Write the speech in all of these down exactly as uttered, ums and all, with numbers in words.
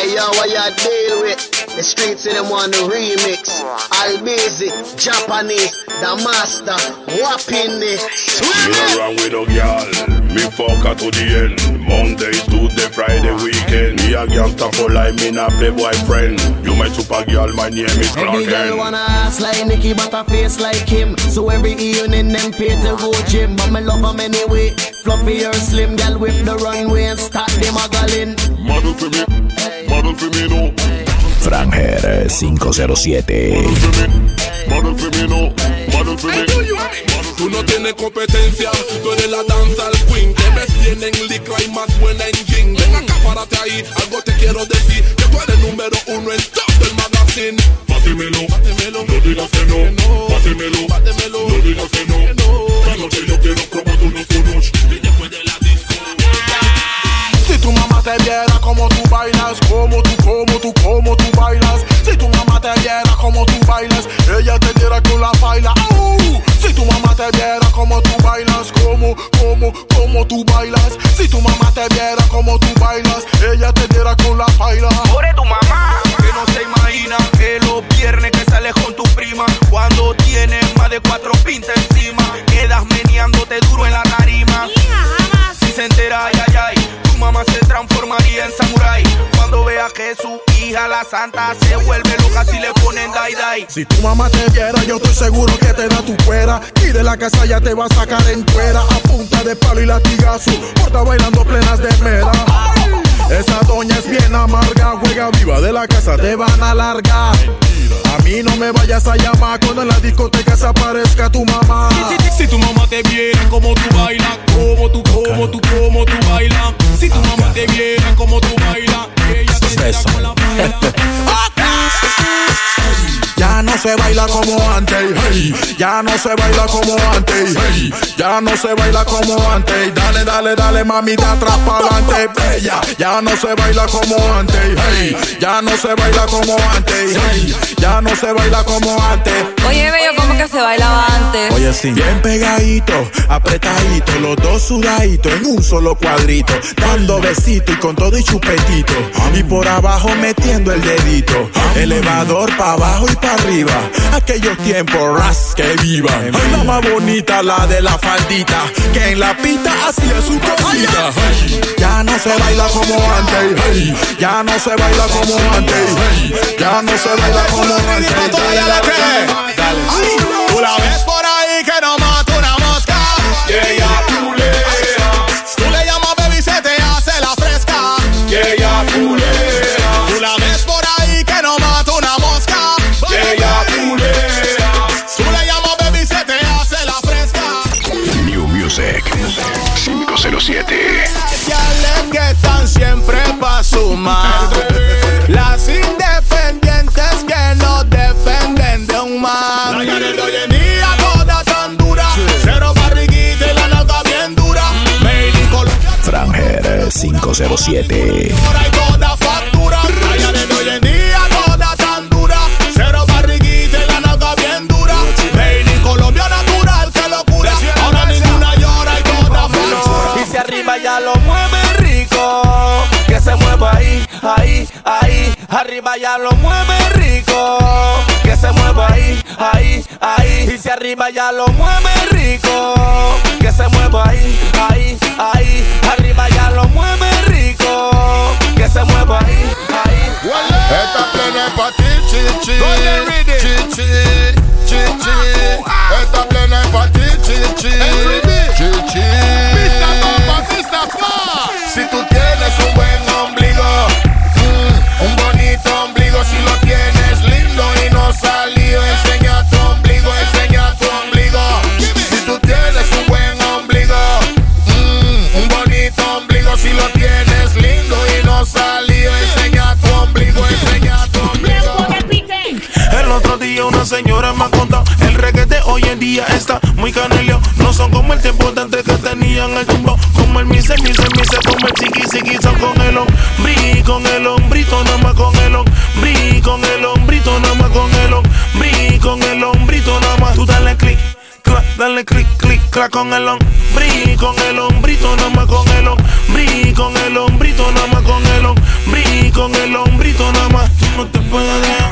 Hey yo, what you deal with? The streets in them on the remix. All busy, Japanese, the master, whopping it. You know wrong with a girl. Me fuck her to the end. Monday to the Friday weekend. Me a gangster for life, me not play boyfriend. You my super girl, my name is Clark. Every girl wanna ass like Nicky, but a face like him. So every evening them pay to go gym. But me love them anyway. Fluffy or slim, girl whip the runway and start them a galin. Model for me, model for me no. Franger cinco cero siete. Model for me no, model for me. Tú no tienes competencia, tú eres la danza queen. Te ves bien en licra y más buena en jean. Ven acá, párate ahí, algo te quiero decir. Que tú eres número uno en todo el magazine. Pátemelo, pátemelo, no digas que no. Pátemelo, pátemelo, no digas que no. La noche yo quiero probar unos unos. Y después de la disco. Si tu mamá te viera como tú bailas, como tú, como tú, como tú bailas. Si tu mamá te viera como tú bailas, ella te diera con la baila. ¡Oh! Si tu mamá te viera como tú bailas, como, como, como tú bailas. Si tu mamá te viera como tú bailas, ella te diera con la baila. Pobre tu mamá, que no se imagina que los viernes que sales con tu prima, cuando tienes más de cuatro pintas encima, quedas meneándote duro en la tarima. Si se entera, ay, ay, ay, tu mamá se transformaría en samurái. Cuando vea que su hija, la santa, se vuelve loca si le ponen dai dai. Si tu mamá te viera, yo estoy seguro que te da tu cuera. Y de la casa ya te va a sacar en cuera. A punta de palo y latigazo, porta bailando plenas de mera. Esa doña es bien amarga, juega viva, de la casa te van a largar. A mí no me vayas a llamar cuando en la discoteca se aparezca tu mamá. Si tu mamá te viera como tú bailas, como tú, como tú, como tú bailas. Si tu mamá te viera como tú bailas, ella te diera con la baila. Ya no se baila como antes, hey. Ya no se baila como antes, hey. Ya no se baila como antes. Dale, dale, dale, mami, de atrás para adelante, bella. Ya no se baila como antes, hey. Ya no se baila como antes, hey. Ya no se baila como antes. Oye, bello, ¿cómo que se bailaba antes? Oye, sí. Bien pegadito, apretadito, los dos sudaditos en un solo cuadrito, dando besito y con todo y chupetito. Y por abajo metiendo el dedito. Elevador para abajo y para arriba. Aquellos tiempos, ras, que vivan. La más bonita, la de la faldita, que en la pista hacía su cosita. Ya no se baila como antes, hey. Ya no se baila como antes, hey. Ya no se baila como antes. Dale, dale, dale. Tú la ves por ahí que no mata una mosca. Y ella culea. Tú le llamas baby, se te hace la fresca. Y ella culea. Tú la ves por ahí que no mata una mosca. Y ella culea. Tú le llamas baby, se te hace la fresca. New Music cinco cero siete. Que están siempre pa' sumar. Las independientes que no dependen de un man. La llana de hoy en día toda tan dura. Cero barriguita y la nalga bien dura. Made in Colombia. Franger cinco cero siete. Ahora hay toda factura. La llana de hoy en día toda tan dura. Cero barriguita y la nalga bien dura. Made in Colombia natural, que locura. Ahora ninguna llora y toda factura. Y si arriba ya lo mueve rico, que se mueva ahí, ahí, ahí. Arriba ya lo mueve rico, que se mueva ahí, ahí, ahí. Y si arriba ya lo mueve rico, que se mueva ahí, ahí, ahí. Arriba ya lo mueve rico, que se mueva ahí, ahí. Esta plena es pa' ti, chichi, chichi, chichi. Esta plena es pa' ti, chichi, chichi. Si tú tienes un buen ombligo, mm, un bonito ombligo, si lo tienes lindo y no salió, enseña tu ombligo, enseña tu ombligo. Si tú tienes un buen ombligo, mm, un bonito ombligo, si lo tienes lindo y no salió, enseña tu ombligo, enseña tu ombligo. El otro día una señora me ha contado, el reggae de hoy en día está muy caneleo. No son como el tiempo de antes que tenían el tumbo, como el mise, mise, mise, como el chiqui, chiqui. Son con el hombrí, con el hombrito, nada más con el hombrí, con el hombrito, nada más con el hombrí, con el hombrito, nada más. Tú dale click, clac, dale click, click, mezcla con el hombrí, con el hombrito, nada más con el hombrí, con el hombrito, nada más con el hombrí, con el hombrito, nada más. Tú no te puedes dejar.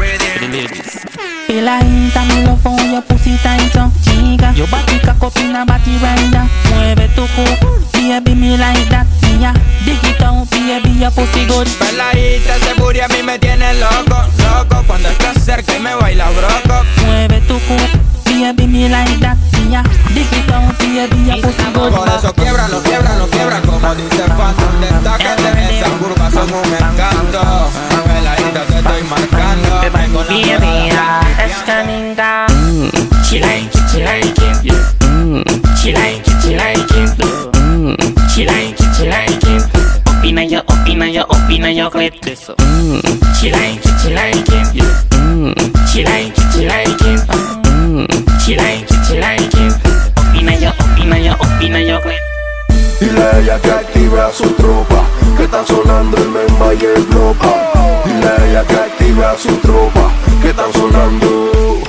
Peladita, me lo phone, your pussy tight up, chica. Your body cock up in a body rider. Mueve tu culo, baby, me like that. Yeah, dig it out, baby, your pussy good. Peladita, ese booty a mí me tiene loco, loco. Cuando estás cerca y me baila broco. Mueve tu culo, baby, me like that. Yeah, dig it out, baby, your pussy good. Por eso quiebralo, quiebralo, quiebralo. Como dice Phantom, destácate de esa curva, son un encanto. Peladita, te estoy marcando. Baby, it's coming down. Mm, she like it, she like it. Yeah. Mm, she like it, she like it. Mm, she like it, she like it. Opina yo, opina yo, opina yo, clit. Mm, she like it, she like it. Yeah. Mm, she like it, she like it. Mm, she like it, she like it. Opina yo, opina yo, opina yo, clit. Dile a ella que active a su tropa, que está sonando el Memba y el Blopa. Dile a ella que active a su tropa, que está sonando.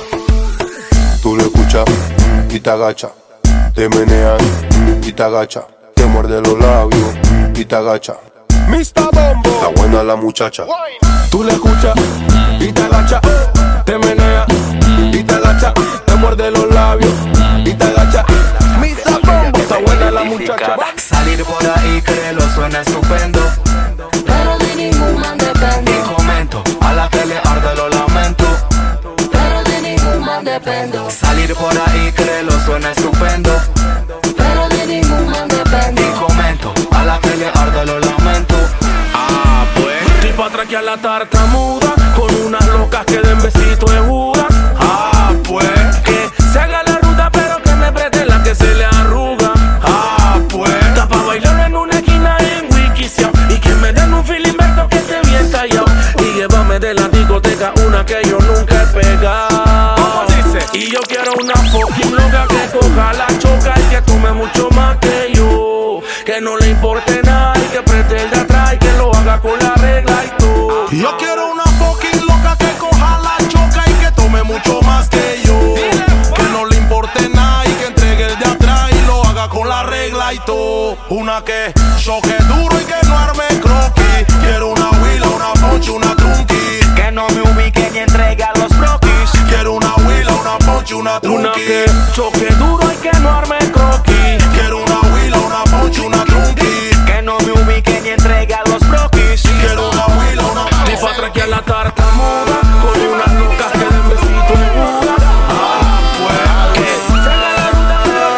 Tú le escuchas y te agacha, te meneas y te agacha, te muerde los labios y te agacha. mister Bombo, está buena la muchacha. Tú le escuchas y te agacha, te menea y te agacha, te muerde los labios y te agacha. mister Bombo, está buena la muchacha. Salir por ahí, créelo, suena estupendo. Pero de ningún man dependo. Y comento, a la que le arde lo lamento. Pero de ningún man dependo. Salir por ahí, créelo, suena estupendo. Pero de ningún man dependo. Y comento, a la que le arde lo lamento. Ah, pues. Tipo atraque a la tartamuda, con unas locas que den besitos de Judas. Ah, pues. Que se haga la ruta, pero que me preste la que se le arruga. Ah, pues. Está pa' bailar en una esquina en Wikisia. Y que me den un filimento que esté bien tallado. Y llévame de la discoteca una que yo nunca he pegado. ¿Cómo dice? Y yo quiero una fucking loca que coja la choca y que tome mucho más que yo. Que no le importe nada y que preste el de atrás y que lo haga con la regla y todo. Yo quiero una fucking loca que coja la choca y que tome mucho más que yo. Que no le importe nada y que entregue el de atrás y lo haga con la regla y todo. Una que choque duro y que no arme croquis. Quiero una huila, una ponche, una trunqui. Que no me ubique ni entregue a los croquis. Quiero una huila, una ponche, una trunqui. Una que choque duro y que no arme croquis. Quiero una huila, una ponche, una trunqui. Que no me ubique ni entregue a los croquis. Quiero una huila, una ponche. Tipo atraque a la tartamuda, con unas locas que den besitos de Judas. Ah, pues. Que se haga la ruta, pero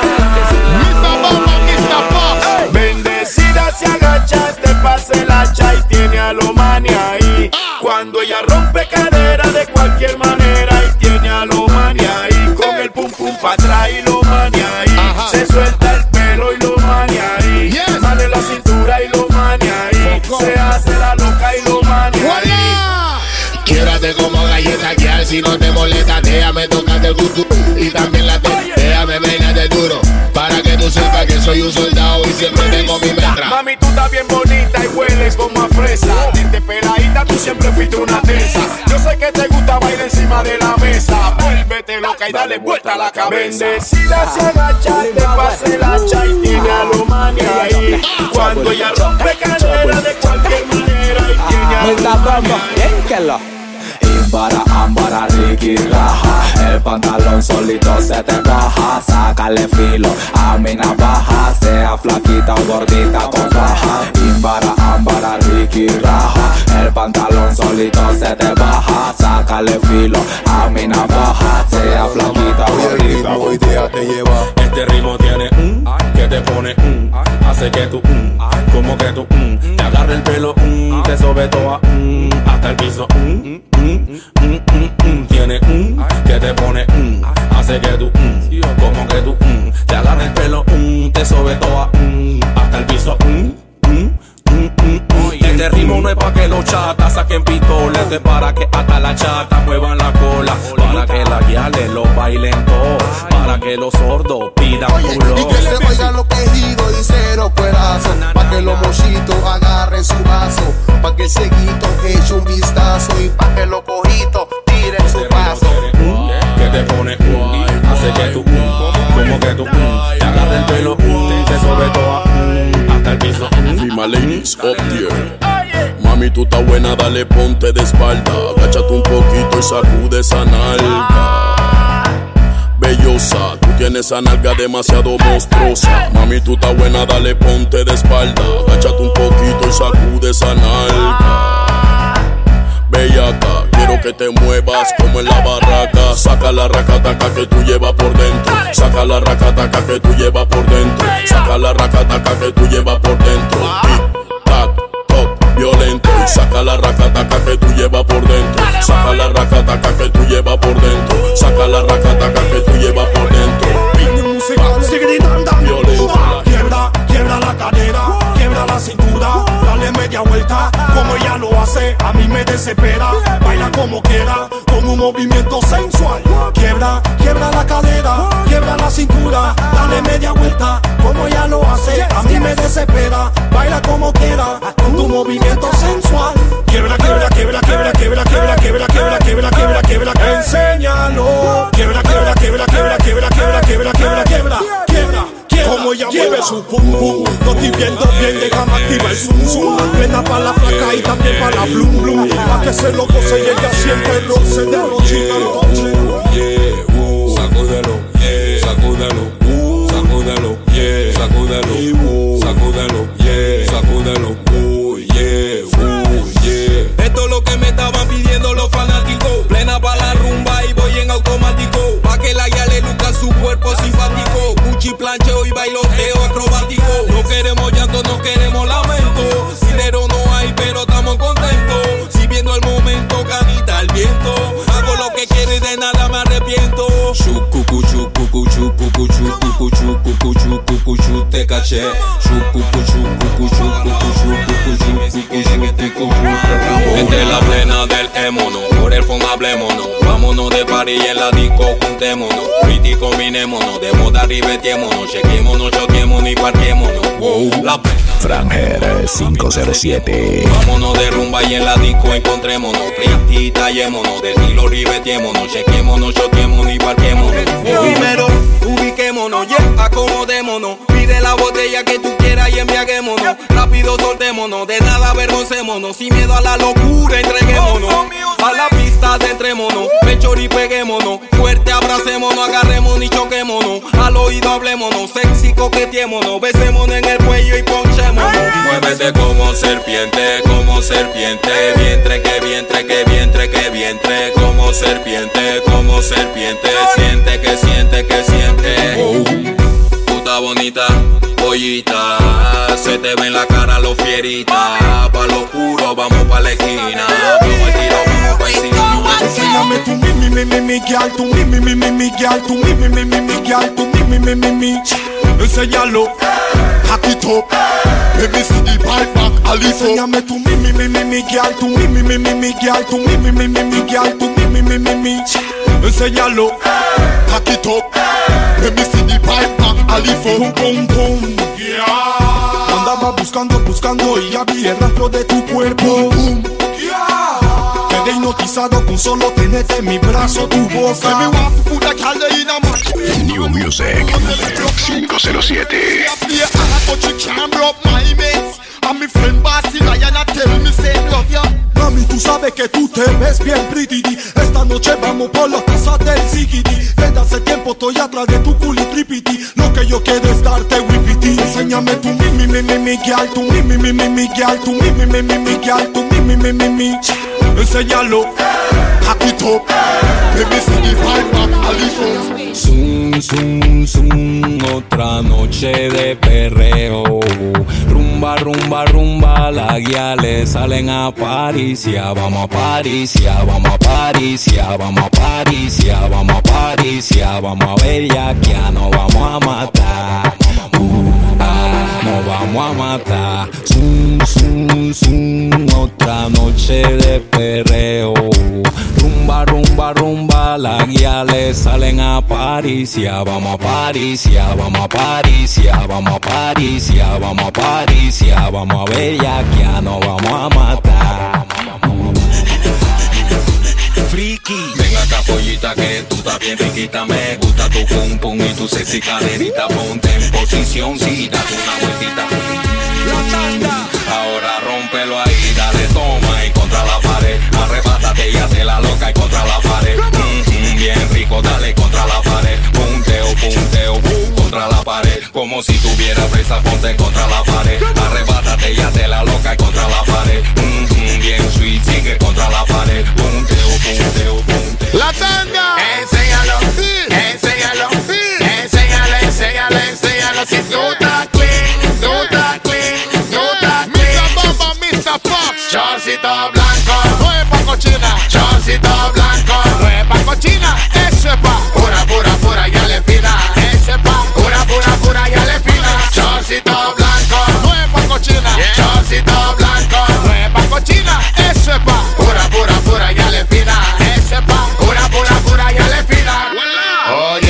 que me preste la que se le arruga. Bendecida se agacha, te pasa el hacha y tiene a lo mani ahí. Cuando ella rompe cadera de cualquier manera y tiene a lo mani ahí. Con el pum pum pa' atrás y lo mani ahí. Se suelta el pelo y lo mani ahí. Mane la cintura y lo mani ahí. Se hace la loca y lo mani ahí. Quiérate como galleta, que al si no te molesta, déjame tocarte el gusto y también la te, déjame venirte duro, para que tú sepas que soy un soldado y siempre tengo mi metra. Mami, tú estás bien bonita y hueles como a fresa. Desde peladita tú siempre fuiste una tesa. Yo sé que te gusta bailar encima de la mesa. Vuélvete loca y dale vuelta a la cabeza. Bendecida se agacha, te pasa el hacha y tiene a lo mani ahí. Cuando ella rompe cadera de cualquier manera y tiene a lo mani ahí. Imbara, ambara, Ricky, raja. El pantalón solito se te baja. Sácale filo a mi navaja. Sea flaquita o gordita con faja. Imbara, ambara, Ricky, raja. El pantalón solito se te baja. Sácale filo a mi navaja. Sea flaquita o gordita. Hoy día te lleva. Este ritmo tiene un que te pone un, hace que tú un, como que tú un, te agarra el pelo un, te sobe toda un, hasta el piso un, un, un, un, un, tiene un que te pone un, hace que tú un, como que tú un, te agarra el pelo un, te sobe toda un, hasta el piso un, un, un, un, un. Este ritmo no es pa' que los chatas saquen pistoles, este es para que hasta la chata muevan la cola, para que las guiales lo bailen todo, para que los sordos pidan culo. Y que se oigan los quejidos y cero cuerazos, pa' que los mochitos agarren su vaso, pa' que el cieguito eche un vistazo y pa' que los cojitos tiren su paso. Que te pone un, hace que tú un, como que tú un, ladies up there. Mami, tú estás buena, dale, ponte de espalda. Agáchate un poquito y sacude esa nalga. Bellosa, tú tienes esa nalga demasiado monstruosa. Mami, tú estás buena, dale, ponte de espalda. Agáchate un poquito y sacude esa nalga. Bellaca, quiero que te muevas como en la barraca. Saca la racataca que tú llevas por dentro. Saca la racataca que tú llevas por dentro. Saca la racataca que tú llevas por dentro. Tic, tac, toc, violento. Y saca la racataca que tú llevas por dentro. Saca la racataca que tú llevas por dentro. Saca la racataca que tú llevas por dentro. Tic, tac, sigue gritando, violento. Quiebra, quiebra la cadera, quiebra la cintura, dale media vuelta, como ella lo hace, a mí me desespera. Baila como quiera, con un movimiento sensual. Quiebra, quiebra la cadera, quiebra la cintura, dale media vuelta, como ella lo hace, a mí me desespera. Baila como quiera, con tu movimiento sensual. Quiebra, quiebra, quiebra, quiebra, quiebra, quiebra, quiebra, quiebra, quiebra, quiebra, quiebra, enséñalo. Quiebra, quiebra, quiebra, quiebra, quiebra, quiebra, quiebra, quiebra, quiebra, quiebra. Como ella mueve su pum pum, no estoy viendo bien, déjame activar el zoom zoom. Plena pa' la flaca y también pa' la blum blum. Pa' que se lo goce y ella siempre roce de rochina. Sacúdelo, yeah, sacúdelo, uh, sacúdelo, yeah, sacúdelo, uh, sacúdelo, yeah, sacúdelo, uh, yeah, uh, yeah. Esto es lo que me estaban pidiendo los fanáticos. Plena pa' la rumba y voy en automático. Pa' que la guía le luzca su cuerpo simpático. Gucci, plancheo y bailoteo acrobático. No queremos llanto, no queremos lamento. Dinero no hay, pero estamos contentos. Si viendo el momento, canita al viento. Hago lo que quiero y de nada me arrepiento. Shukuku, shukuku, shukuku, shukuku, shukuku, shukuku, shukuku, te caché. Shukuku, shukuku, shukuku, shukuku, shukuku, shukuku. Entre la plena del émono, por el fondo hablémonos. Vámonos de party y en la disco juntémonos. Pretty combinémonos, de moda ribetémonos. Chequémonos, choquémonos y parquémonos. Wow, la plena. Franger cinco cero siete. Vámonos de rumba y en la disco encontrémonos. Pretty tallémonos, de estilo ribetémonos. Chequémonos, choquémonos y parquémonos. Wow. Primero, ubiquémonos, yeah, acomodémonos. Pide la botella que tú quieras y embriaguémonos. Rápido soltémonos, de nada avergoncémonos. Sin miedo a la locura, entreguémonos. A la pista adentrémonos, pecho y peguémonos. Fuerte abracémonos, agarrémonos y choquémonos. Al oído hablémonos, sexy coqueteémonos. Besémonos en el cuello y ponchémonos. Muévete como serpiente, como serpiente. Vientre que vientre, que vientre, que vientre. Como serpiente, como serpiente. Siente que siente, que siente. Puta bonita, pollita. Se te ve en la cara los fieritas. Pa' lo oscuro, vamos pa' la esquina. Vamos a tiro, vamos pa' encima. Enséñame tu mi mi mi mi mi gal, tu mi mi mi mi mi gal, tu mi mi mi mi mi gal, tu mi mi mi mi mi. Enséñalo, hack it up. Let me see the pipe back, Alice. Enséñame tu mi mi mi mi mi gal, tu mi mi mi mi mi gal, tu mi mi mi mi mi gal, tu mi mi mi mi mi. Enséñalo, hack it up. Let me see the pipe back, Alice. Pum pum pum, yeah. Andaba buscando, buscando y ya vi el rastro de tu cuerpo. Pum, yeah. Quedé hipnotizado con solo tenerte en mi brazo, tu boca. New Music cinco cero siete. Mami, tú sabes que tú te ves bien pretty. Esta noche vamos por los tazas del Ziggy. Desde hace tiempo estoy atrás de tu culi tripiti. Lo que yo quiero es darte whippity. Enséñame tu mi mi mi mi mi gal, tu mi mi mi mi mi gal, tu mi mi mi mi mi gal, tu mi mi mi mi mi. Enséñalo, hack it up. Let me see the pipe back, Alice. Zoom, zoom, zoom, otra noche de perreo. Rumba, rumba, rumba, la guía le salen a Paricia. Vamos a Paricia, vamos a Paricia, vamos a Paricia, vamos a Paricia, vamos a ver ya que ya nos vamos a matar. Uh, ah, nos vamos a matar. Zoom, zoom, zoom, otra noche de perreo. Rumba, rumba, rumba, la guía le salen a Paricia. Vamos a Paricia, vamos a Paricia, vamos a Paricia, vamos a Paricia, vamos a ver ya que ya nos vamos a matar. Friki, venga acá pollita que tú estás bien riquita. Me gusta tu pum pum y tu sexy caderita. Ponte en posición, sí, date una vueltita. La tanda, ahora blanco, no es pa' cochina. Chorcito blanco, no es pa' cochina. Eso es pa' pura, pura, pura, ya le fina. Ese es pa' pura, pura, pura, ya le fina. Chorcito blanco, no es pa' cochina. Chorcito blanco, no es pa' cochina. Eso es pa' pura, pura, pura, ya le fina. Ese es pa' pura, pura, pura, ya le fina. Oye,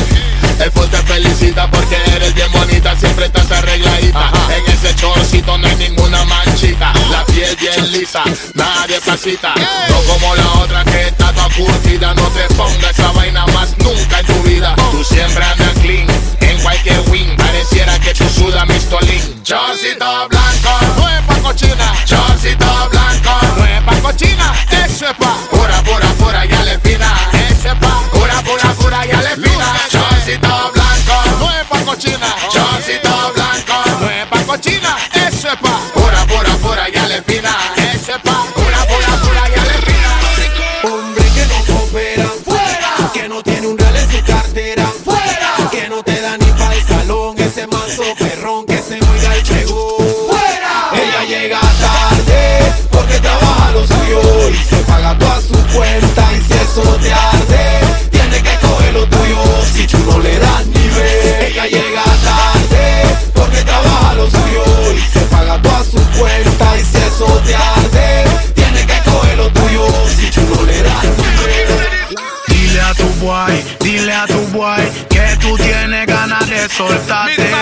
el full te felicita porque eres bien bonita, siempre estás arregladita. Ajá. En ese chorcito no hay ninguna manchita, la piel bien lisa, nadie pasita. Yeah. No como la otra que está toda curtida, no te pongas esa vaina más nunca en tu vida. Oh. Tú siempre andas clean, en cualquier wing, pareciera que tú sudas mistolín. Chorcito blanco, no es pa' cochina. Chorcito blanco, no es pa' cochina. Eso es pa' pura, pura, pura, ya le fina. Ese es pa' pura, pura, pura, ya le fina. Chorcito blanco, no es pa' cochina. Chorcito blanco, no es pa' cochina. Eso es pa' pura, pura, pura, ya le fina. Ese es pa' pura, pura, pura, ya le fina. Hombre que no coopera, fuera. Que no tiene un real en su cartera, fuera. Que no te da ni pa' el salón, ese manso perrón que se oiga el chegú, fuera. Ella llega tarde porque trabaja lo suyo y se paga toda su cuenta. Y si eso te arde, tiene que coger lo tuyo si tú no le das nivel. Ella llega tarde porque trabaja lo suyo y se paga toda su cuenta. Y si eso te arde, tiene que coger lo tuyo si tú no le das nivel. Dile a tu boy, dile a tu boy que tú tienes ganas de soltarte.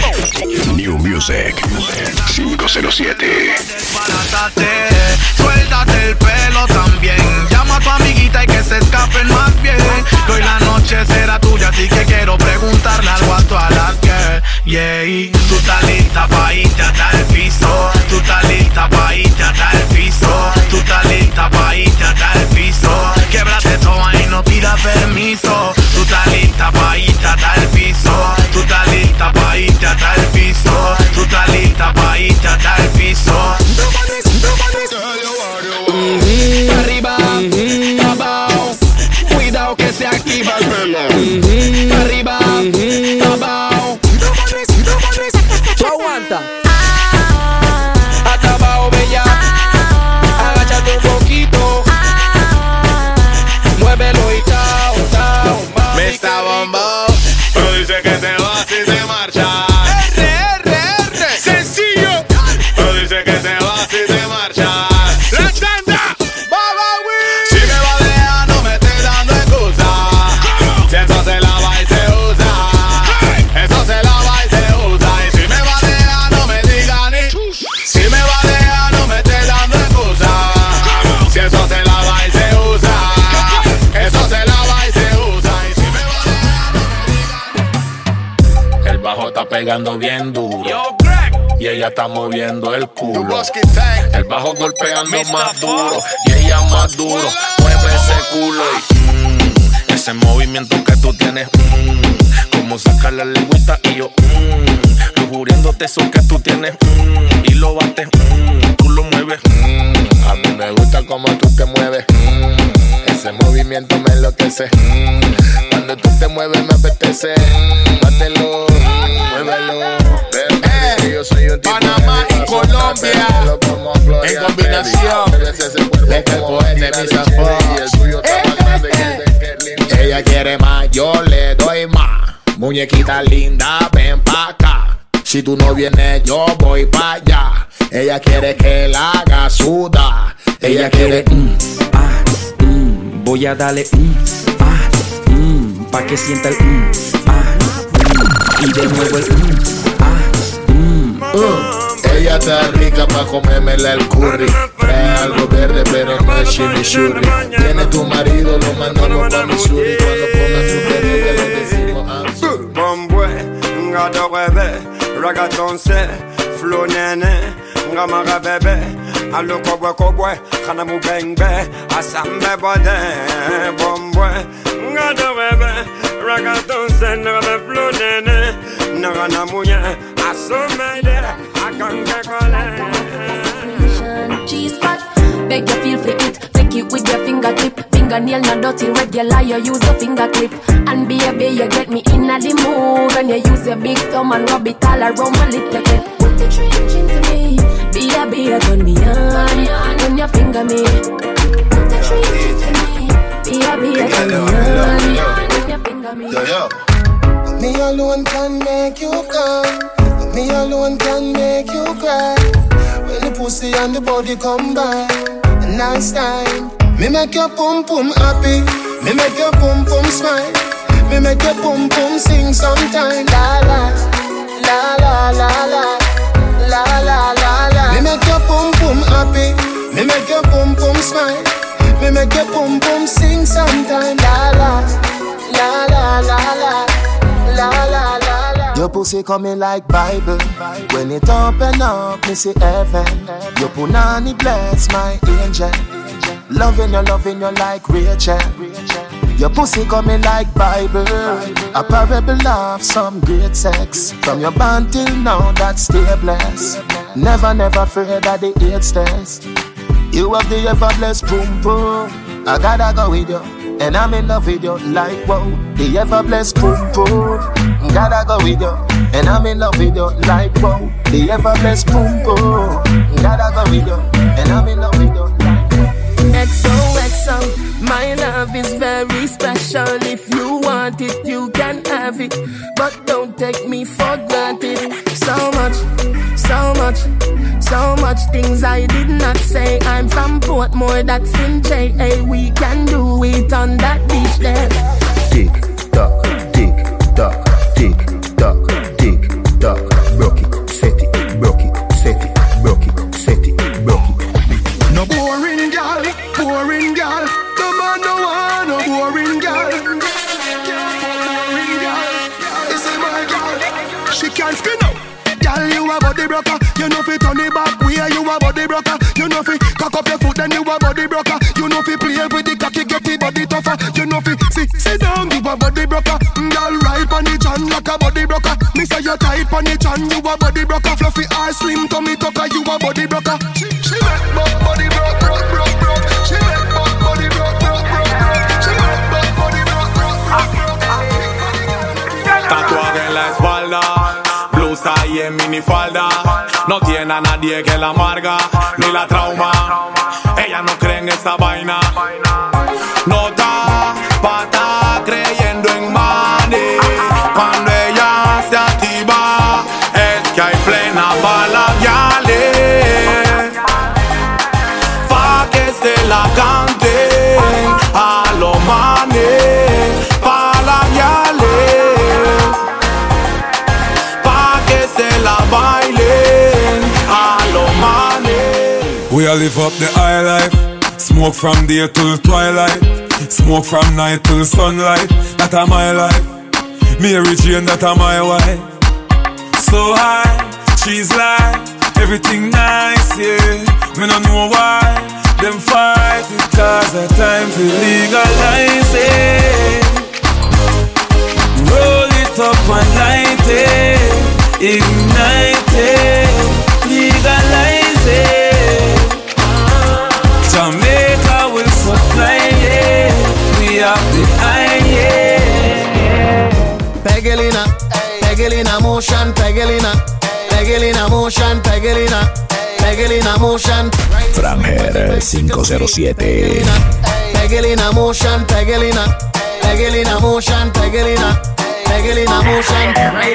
New Music cinco cero siete. Desbarátate, suéltate el pelo también. Llama a tu amiguita y que se escapen más bien. Que hoy la noche será tuya, así que quiero preguntarle algo a todas las girls. Yeah, tú estás lista pa' irte hasta el piso. Tú estás lista pa' irte hasta el piso. Tú estás lista pa' irte hasta el piso. Québrate toda y no pida permiso. Tú estás lista pa' irte hasta el piso. Tú estás lista pa' irte hasta el piso. Tú estás lista pa' irte hasta el piso. Mm-hmm. Arriba, mm-hmm. Abajo, cuidado que se activa el reloj. Mm-hmm. Arriba, mm-hmm. Abajo. Tú aguanta. Hasta abajo, bella. Agáchate un poquito. Muévelo y tao, tao. mister Bombo, pero dice que te vas y te marcha. R, R, R, sencillo. Pero dice que te vas y te marcha. La tanda, Baba Wii. Si me va a dejar, no me estés dando excusa. Si eso se lava y se usa, eso se lava y se usa. Y si me va a dejar, no me diga ni. Si me va a dejar, no me estés dando excusa. Si eso se lava y se usa, eso se lava y se usa. Y si me va a dejar, no me diga. El bajo está pegando bien duro y ella está moviendo el culo. El bajo golpeando más duro y ella más duro. Mueve ese culo y mm, ese movimiento que tú tienes, mm, como sacar la lengüita y yo mm, lujuriéndote eso que tú tienes mm, y lo bates, mm, tú lo mueves. Mm, a mí me gusta como tú te mueves. Mm, ese movimiento me enloquece. Mm, cuando tú te mueves me apetece. Mm, bátelo, mm, muévelo. Yo soy un tipo Panamá y Colombia en combinación. Le que coge de mis afos. Ella quiere más, yo le doy más. Muñequita linda, ven pa' acá. Si tú no vienes, yo voy pa' allá. Ella quiere que la haga sudar. Ella quiere mm, ah, mm, voy a darle mm, ah, mm, pa' que sienta el mm, ah, mm, y de nuevo el mm, ah, mm, uh. Ella está rica pa' comérmela el curry. Trae algo verde pero no es chimichurri. Tiene tu marido, lo mandamos pa' Missouri. Cuando ponga su perro le decimos ah. Bombwe, ngado rebe, ragaton se, flow nene, ngamara bebe, alo kobwe kobwe, khana mu bengbe, asambe bode. Bombwe, ngado rebe, ragaton se, ngame flow nene, ngana muye, asomede, akange kole. G-spot, beg you feel for it. Take it with your fingertip. Fingernail not dirty, regular, you use a finger clip. And baby, you get me in the mood. When you use your big thumb and rub it all around my little bit. Put the trench into me. Be a be a turn me on. When when you finger me. Put the treat to me. Be a be a when you finger me. Yo, yo. Me alone can make you come. Me alone can make you cry. When the pussy and the body combine, nice time. Me make your pum pum happy. Me make your pum pum smile. Me make your pum pum sing sometime. La la, la la la la, la la la la. Me make your pum pum happy. Me make your pum pum smile. Me make your pum pum sing sometime. La la, la la la la, la la la la. Your pussy coming like Bible. When it open up, me see heaven. Your punani bless my angel. Loving you, loving you like Rachel. Your pussy coming like Bible. A parable of some great sex. From your band till now, that stay blessed. Never, never afraid of the AIDS test. You have the ever blessed boom boom. I gotta go with you, and I'm in love with you like whoa. The ever blessed boom boom. Gotta go with you, and I'm in love with you like whoa. The ever blessed boom boom. Gotta go with you, and I'm in love with you like whoa. X O X O, my love is very special. If you want it, you can have it, but don't take me for granted. So much, so much, so much things I did not say. I'm from Portmore, that's in J A. We can do it on that beach there. Tick tock, tick tock, tick tock, tick tock. Broke it, set it, broke it, set it, broke it, set it, broke it. No boring girl, boring girl. No man no want no boring girl. Boring girl, this is my girl. She can't spin up. Girl, you a body broker. You know fi turn it back where you a body broker. You know fi cock up your foot then you a body broker. You know fi play with the cocky get the body tougher. You know fi sit sit down you a body broker. Girl ride pon the chan like a body broker. Me say you tight pon the chan you a body broker. Fluffy or slim tummy tucker you a body broker. She she make buck body broke broke broke broke. She make buck body broke broke broke broke. She make buck body broke broke broke broke. Tatuaje en la espalda, blusa y en minifalda. No tiene a nadie que la amarga ni la trauma. Ella no cree en esta vaina. No está pata creyendo en money. Cuando ella se activa es que hay plena bala viales. Pa' que se la canten a los manes. Pa' la viales. Pa' que se la bailen a los manes. We all live up the high life. Smoke from day till twilight. Smoke from night till sunlight. That a my life. Mary Jane, that a my wife. So high, she's like everything nice, yeah. Me no know why them fight it, cause the time to legalize it. Roll it up and light it. Ignite it. Legalize it. Jamaica will supply it. We have the iron, yeah. Pegelina, Pegelina motion, Pegelina, Pegelina motion, Pegelina, Pegelina motion. Franger cinco cero siete. Pegelina motion, Pegelina, Pegelina motion, Pegelina, Pegelina motion.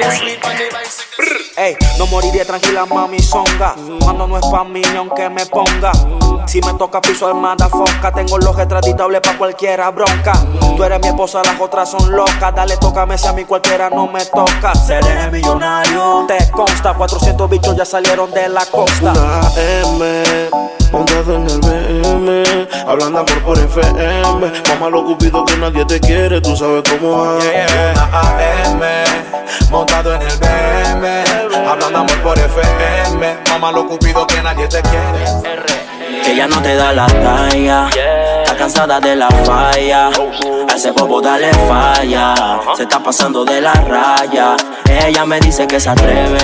Ey, no moriré tranquila, mami zonga. Cuando no es pa' mí, ni aunque me ponga. Si me toca piso armada foca, tengo los retratitables pa' cualquiera bronca. Tú eres mi esposa, las otras son locas. Dale, tócame si a mí cualquiera no me toca. Seré millonario, te consta. cuatrocientos bichos ya salieron de la costa. Una M, montado en el B M. Hablando amor por F M. Mamá lo cupido que nadie te quiere, tú sabes cómo es. Yeah, yeah. Una A M, montado en el B M. Hablando amor por F M. Mamá lo cupido que nadie te quiere. Que ella no te da la talla, está cansada de la falla. A ese bobo dale falla, se está pasando de la raya. Ella me dice que se atreve,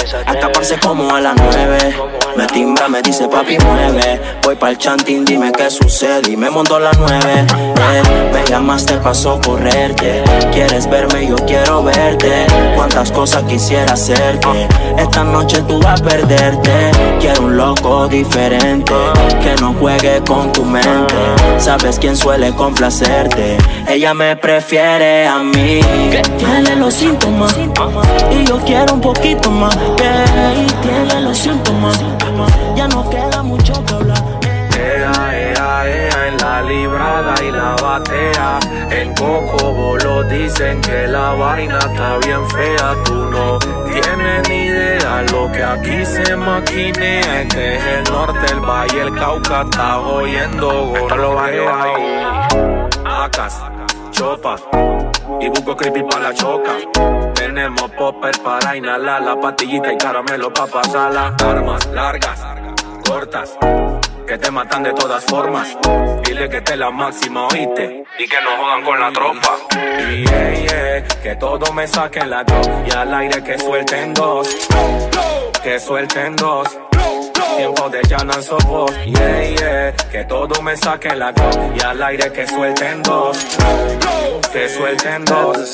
A escaparse como a las nueve. Me timbra, me dice papi mueve. Voy pa'l chanting, dime qué sucede. Y me monto a las nueve. eh, Me llamaste paso correrte. Quieres verme, yo quiero verte. Cuántas cosas quisiera hacerte. Esta noche tú vas a perderte. Quiero un loco diferente que no juegue con tu mente. Sabes quién suele complacerte. Ella me prefiere a mí. Tiene los síntomas y yo quiero un poquito más. Yeah. Tiene los síntomas. Ya no queda mucho que hablar. Ea, ea, ea, en la librada y la batea. En Cocobo lo dicen que la vaina está bien fea. Tú no tienes ni idea lo que aquí se maquinea. Este es el norte, el valle, el Cauca. Estás oyendo gorroea. Acas, chopas y busco creepy pa' la choca. Tenemos popper para inhalar, la pastillita y caramelo pa' pasarla. Armas largas, cortas, que te matan de todas formas. Dile que te la máxima, oíste, y que no jodan con la tropa. Y yeah, yeah, que todo me saquen la drop. Y al aire que suelten dos, que suelten dos. Tiempo de llanan sopos, yeah, yeah. Que todo me saque la drop. Y al aire que suelten dos, que suelten dos.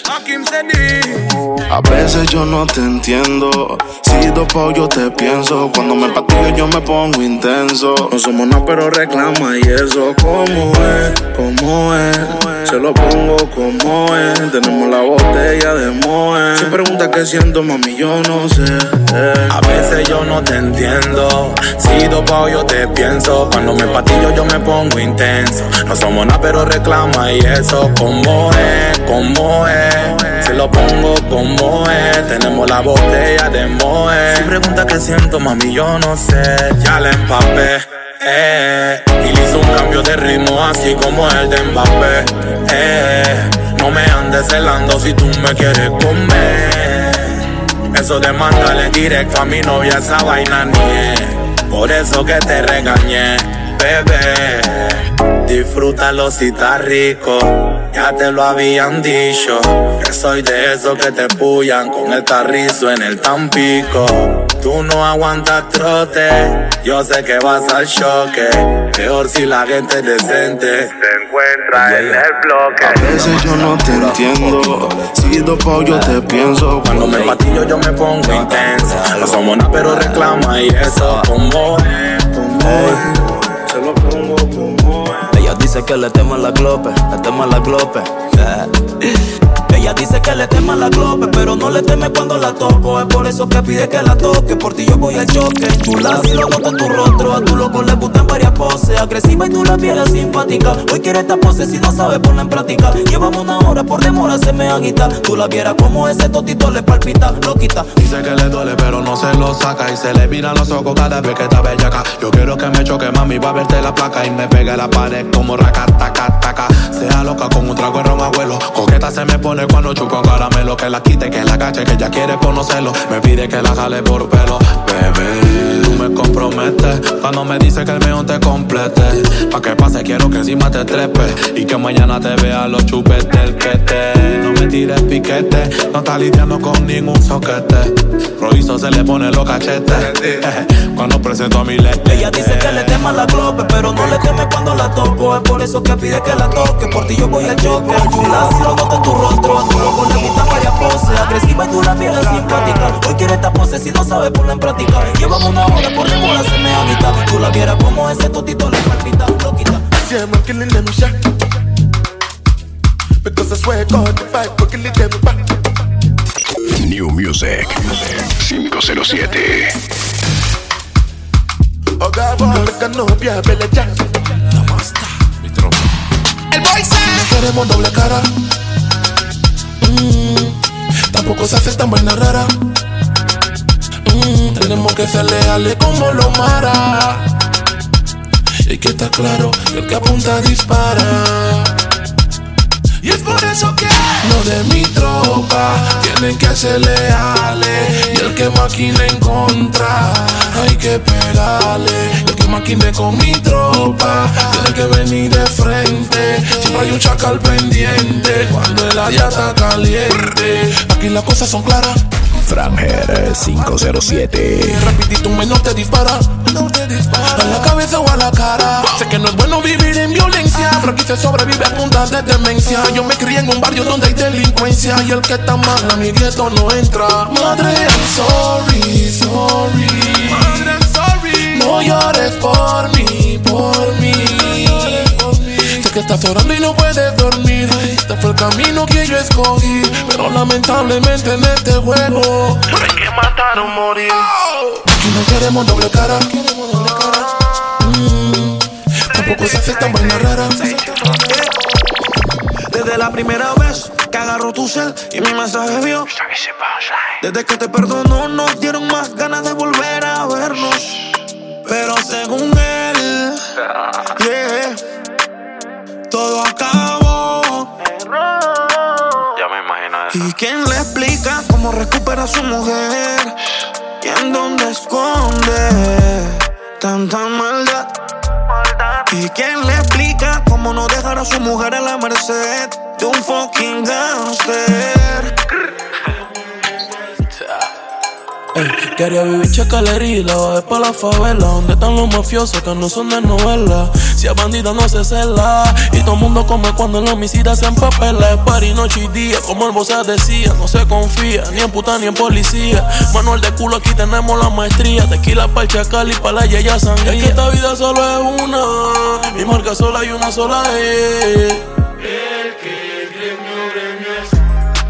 A veces yo no te entiendo. Si dopo yo te pienso. Cuando me patillo yo me pongo intenso. No somos nada pero reclama y eso. ¿Cómo es? ¿Cómo es? Se lo pongo como es. Tenemos la botella de Moe. Si preguntas qué siento, mami, yo no sé. eh. A veces yo no te entiendo. Si dopo yo te pienso. Cuando me patillo yo me pongo intenso. No somos nada pero reclama y eso. ¿Cómo es? ¿Cómo es? Se lo pongo como es. Tenemos la botella de Moe. Si pregunta qué siento, mami, yo no sé. Ya la empapé, eh. Y le hizo un cambio de ritmo así como el de Mbappé, eh. No me andes celando si tú me quieres comer. Eso de mandarle directo a mi novia, esa vaina ni es. Por eso que te regañé, bebé. Disfrútalo si está rico. Ya te lo habían dicho. Que soy de esos que te pullan con el carrizo en el Tampico. Tú no aguantas trote. Yo sé que vas al choque. Peor si la gente es decente. Se encuentra en el bloque. A veces yo no te entiendo. Si dopo yo te pienso. Cuando me patillo yo me pongo intenso. No somos nada pero reclama y eso. Como es, como es. Se lo pongo como es. Ella dice que le tema la glope, le tema la glope. Ella dice que le tema la glope, pero no le teme cuando la toco. Es por eso que pide que la toque. Por ti yo voy al choque. Chula, si lo noto en tu rostro. A tu loco le gustan varias poses. Agresiva y tú la vieras simpática. Hoy quiere esta pose si no sabe ponerla en práctica. Llevamos una hora, por demora se me agita. Tú la vieras como ese totito le palpita, lo quita. Dice que le duele pero no se lo saca. Y se le viran los ojos cada vez que está bellaca. Yo quiero que me choque, mami, va a verte la placa. Y me pegue la pared como raca, taca, taca. Sea loca con un trago de ron, abuelo. Coqueta se me pone cuando chupo un caramelo. Que la quite, que la cache, que ella quiere conocerlo. Me pide que la jale por pelo. Bebé, tú me comprometes cuando me dice que el mío te complete. Pa' que pase quiero que encima te trepe. Y que mañana te vea los chupes del quete. No me tires piquete. No está lidiando con ningún soquete. Roizo se le pone los cachetes. Cuando presento a mi leche. Ella dice que le tema la glope, pero no le teme cuando la toco. Es por eso que pide que la toque. Por ti yo voy al choque. Chula, si lo noto en tu rostro. A tu loco le gustan varias poses. Agresiva y tú la vieras simpática. Hoy quiere esta pose si no sabe ponerla en práctica. Llevamos una hora, por demora se me agita. Tú la vieras como ese totito le palpita, lo quita. Yeah, I'm killing them shot. Because I swear God, the fight, we're killing them back. New Music cinco cero siete. Oga, boy, que no vea bella ya. El boy se. Queremos doble cara. Mm, tampoco se hace tan buena rara. Mm, tenemos que ser leales como los Mara. Y que está claro que el que apunta dispara. Y es por eso que no de mi tropa tienen que ser leales. Y el que maquine en contra hay que esperarle. El que maquine con mi tropa tiene que venir de frente. Siempre hay un chacal pendiente cuando el área está caliente. Aquí las cosas son claras. Franger cinco cero siete. Rapidito un menor te dispara, a la cabeza o a la cara. Sé que no es bueno vivir en violencia, pero aquí se sobrevive a punta de demencia. Yo me crié en un barrio donde hay delincuencia, y el que está mal a mi gueto no entra. Madre, I'm sorry, sorry. Madre, I'm sorry. No llores por mí, por mí. Sé que estás orando y no puedes dormir. Este fue el camino que yo escogí, pero lamentablemente en este juego hay que matar o morir. Aquí no queremos doble cara. Mm, tampoco se aceptan vainas raras. Desde la primera vez que agarró tu cel y mi mensaje vio, desde que te perdonó nos dieron más ganas de volver a vernos. Pero según él, yeah, todo acabó. Ya me imagino eso. ¿Y quién le explica cómo recupera a su mujer? ¿Y en dónde esconde tanta maldad? ¿Y quién le explica cómo no dejar a su mujer a la merced de un fucking gangster? Ey, quería vivir chacalería y la bajé pa' la favela, donde están los mafiosos que no son de novela. Si es bandida no se cela, y todo el mundo come cuando el homicida se empapela. Es party noche y día, como el vocea decía, no se confía, ni en puta ni en policía. Manual de culo, aquí tenemos la maestría. Tequila pa'l chacal y pa' la yaya sangría. Es que esta vida solo es una, mi marca sola hay una sola es. El que el gremio, gremio es.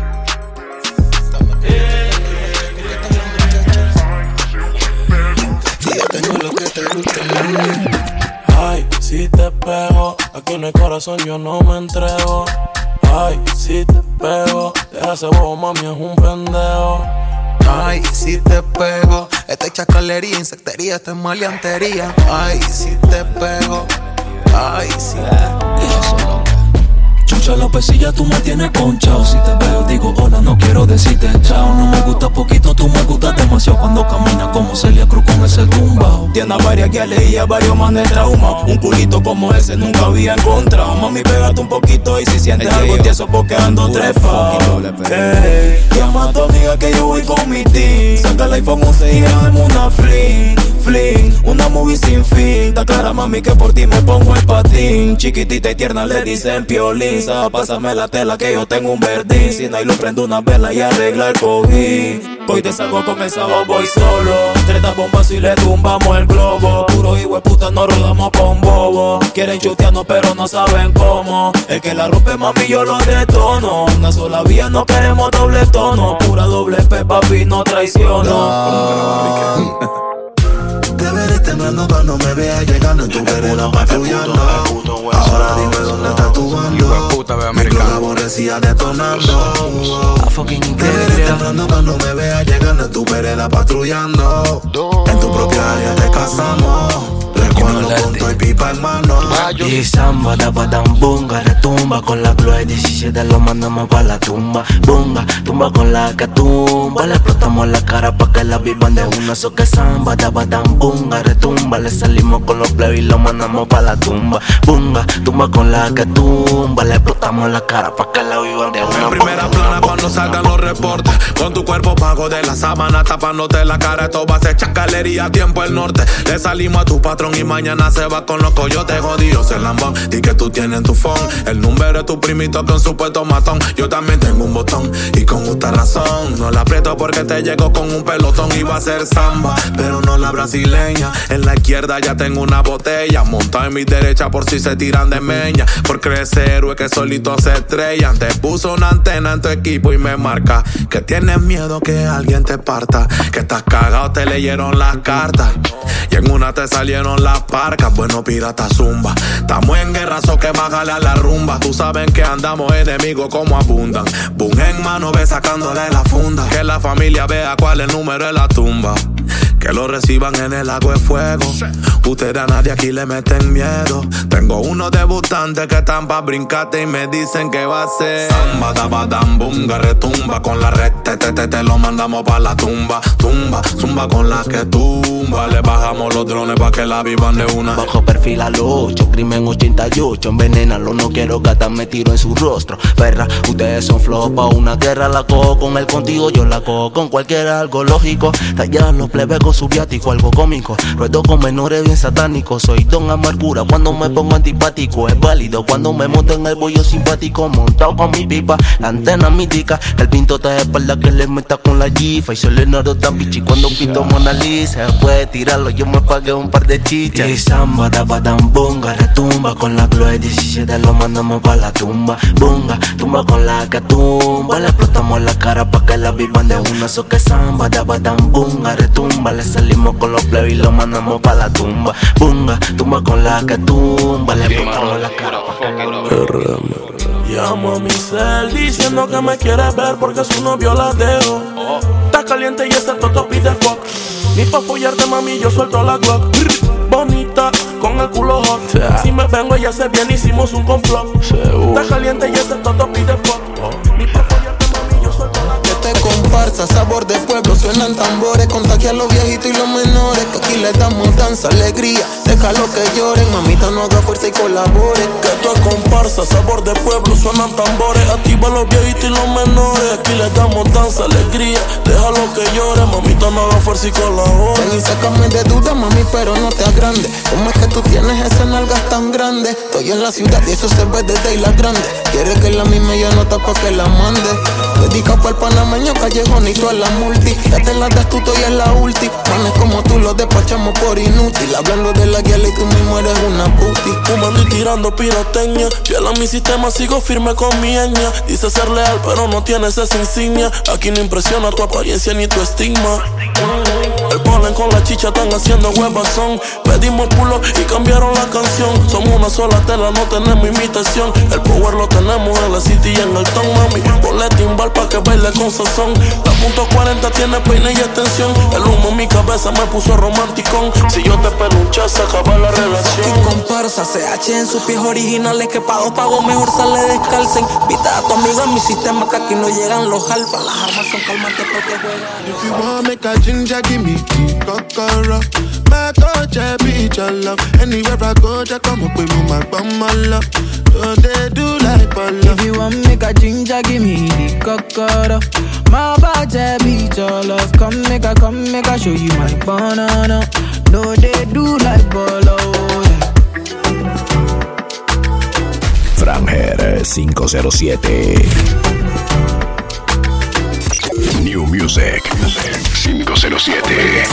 Ay, si te pego, aquí no hay corazón, yo no me entrego. Ay, si te pego, deja ese bobo, mami, es un pendejo. Ay, si te pego, esta es chacalería, insectería, esta es maleantería. Ay, si te pego, ay, si Chucha Lópezilla, tú me tienes ponchao. Si te veo digo hola, no quiero decirte chao. No me gusta poquito, tú me gustas demasiado. Cuando caminas como Celia Cruz con ese tumbao. Tiene a varias que leía varios más de trauma. Un culito como ese nunca había encontrado. Mami, pégate un poquito y si sientes el algo tieso porque ando trepao. Hey, llama a tu amiga que yo voy con mi team. Saca el iPhone once y dame una fling, fling, una movie sin fin. Está clara mami que por ti me pongo el patín. Chiquitita y tierna le dicen piolín. Pásame la tela que yo tengo un verdín. Si no hay luz prendo una vela y arregla el cojín. Hoy te salgo con el sábado, voy solo. Treta bombazo y le tumbamos el globo. Puro hijo de puta, no rodamos con bobo. Quieren chutearnos pero no saben cómo. El que la rompe mami yo lo detono. Una sola vía, no queremos doble tono. Pura doble P, papi, no traiciono. Te veré temblando cuando me veas llegando en tu vereda patrullando. Ahora dime dónde está tu bando. Mi club aborrecía detonando. Te veré temblando cuando me veas llegando en tu vereda patrullando. En tu propia área te casamos. Recuerdo con tu y pipa hermano. Y samba, da badam, bunga. Retumba con la Chloe diecisiete, lo mandamos pa' la tumba. Bunga, tumba con la que tumba. Le explotamos la cara pa' que la vivan de una. So que samba, da badam, bunga. Retumba, le salimos con los plebes y lo mandamos pa' la tumba. Bunga, tumba con la que tumba. Le explotamos la cara pa' que la vivan de una. En primera plana cuando salgan los reportes. Con tu cuerpo pago de la sábana tapándote la cara. Esto va a ser chacalería, tiempo el norte. Le salimos a tu patrón y mañana se va con los coyotes jodidos. El lambón, di que tú tienes tu phone. El número es tu primito con supuesto matón. Yo también tengo un botón y con justa razón. No la aprieto porque te llego con un pelotón. Iba a ser samba, pero no la brasileña. En la izquierda ya tengo una botella. Montada en mi derecha por si se tiran de meña. Por crecer héroe que solito se estrellan. Te puso una antena en tu equipo y me marca que tienes miedo que alguien te parta. Que estás cagado, te leyeron las cartas. Y en una te salieron las parcas. Bueno, pirata zumba. Estamos en guerra, so que bájale a la rumba. Tú sabes que andamos enemigos como abundan. Boom en mano, ve sacándole la funda. Que la familia vea cuál es el número de la tumba. que lo reciban en el lago de fuego. Ustedes a nadie aquí le meten miedo. Tengo unos debutantes que están pa' brincarte y me dicen que va a ser samba, daba, dam, bunga, retumba con la red, te, te, te, te lo mandamos pa' la tumba. Tumba, zumba con la que tumba. Le bajamos los drones pa' que la vivan de una. Bajo perfil al ocho, crimen ochenta y ocho. Envenenalo, no quiero gastarme tiro en su rostro. Perra, ustedes son flojos pa' una guerra. La cojo con él contigo, yo la cojo con cualquiera, algo lógico. Tallar los plebes con su viático, algo cómico. Ruedo con menores bien satánicos. Soy don amargura cuando me pongo antipático. Es válido cuando me monto en el bollo simpático. Montado con mi pipa, la antena mítica. El pinto te espalda que le meta con la jifa. Y soy Leonardo da Vinci cuando pinto Mona Lisa. Puede tirarlo, yo me pagué un par de chichas. Y samba, daba, dan, bunga, retumba. Con la Chloe diecisiete lo mandamos pa' la tumba. Bunga, tumba con la que tumba. Le explotamos la cara pa' que la vivan de una. So que samba, daba, dan, bunga, retumba. Le salimos con los plebes y lo mandamos pa' la tumba. Bunga, tumba con la que tumba. Le explotamos la cara pa' que la vivan. Llamo a mi cel diciendo que me quiere ver porque su novio la dejó. Está caliente y ese toto pide fuck. Ni pa' follarte, mami, yo suelto la Glock. Bonita, con el culo hot. Si me vengo ella se viene, hicimos un complot. Está caliente y ese toto pide fuck. Ni pa' follarte, mami, yo suelto la Glock. Este comparsa, sabor de pueblo, suenan tambores. Contagia a los viejitos y los menores, que aquí les damos danza, alegría. Déjalo que lloren, mamita, no haga fuerza y colabore. Que esto es comparsa, sabor de pueblo, suenan tambores. Activa a los viejitos y los menores, aquí les damos danza, alegría. Déjalo que lloren, mamita, no haga fuerza y colabore. Ven y sácame de duda, mami, pero no te agrande. ¿Cómo es que tú tienes esas nalgas tan grandes? Estoy en la ciudad y eso se ve desde Isla Grande. Quiere que la misma ya nota pa' que la mande. Dedica pa'l panameño, callejonito a la multi. Ya te la das tú, y es la ulti. Manes como tú los despachamos por inútil. Hablando de la guía y tú mismo eres una puti. Fumando y tirando pirotecnia. Fiel a mi sistema, sigo firme con mi ña. Dice ser leal, pero no tienes esa insignia. Aquí no impresiona tu apariencia ni tu estigma. El polen con la chicha están haciendo huevazón. Pedimos pulo y cambiaron la canción. Somos una sola tela, no tenemos imitación. El power lo tenemos en la city y en el town, mami. Ponle timbal pa' que baile con sazón. La punto cuarenta tiene peine y extensión. El humo en mi cabeza me puso romanticón. Si yo te peluché, se acaba la relación. Y comparsa, C H en sus pies originales. Que pago, pago, mejor sale descalcen. Vita a tu amigo en mi sistema, que aquí no llegan los alfa. Las armas son calmantes porque juegan. If you want make a ginger, give me key, kokoro. My touch, I be your love. Anywhere I go, just come up with me, my bum, my love. So they do like polo. If you want make a ginger, give me the kokoro. My body be your love. Come make a, come make a show you my banana. No, they do like polo. Franger cinco cero siete. New Music cinco cero siete.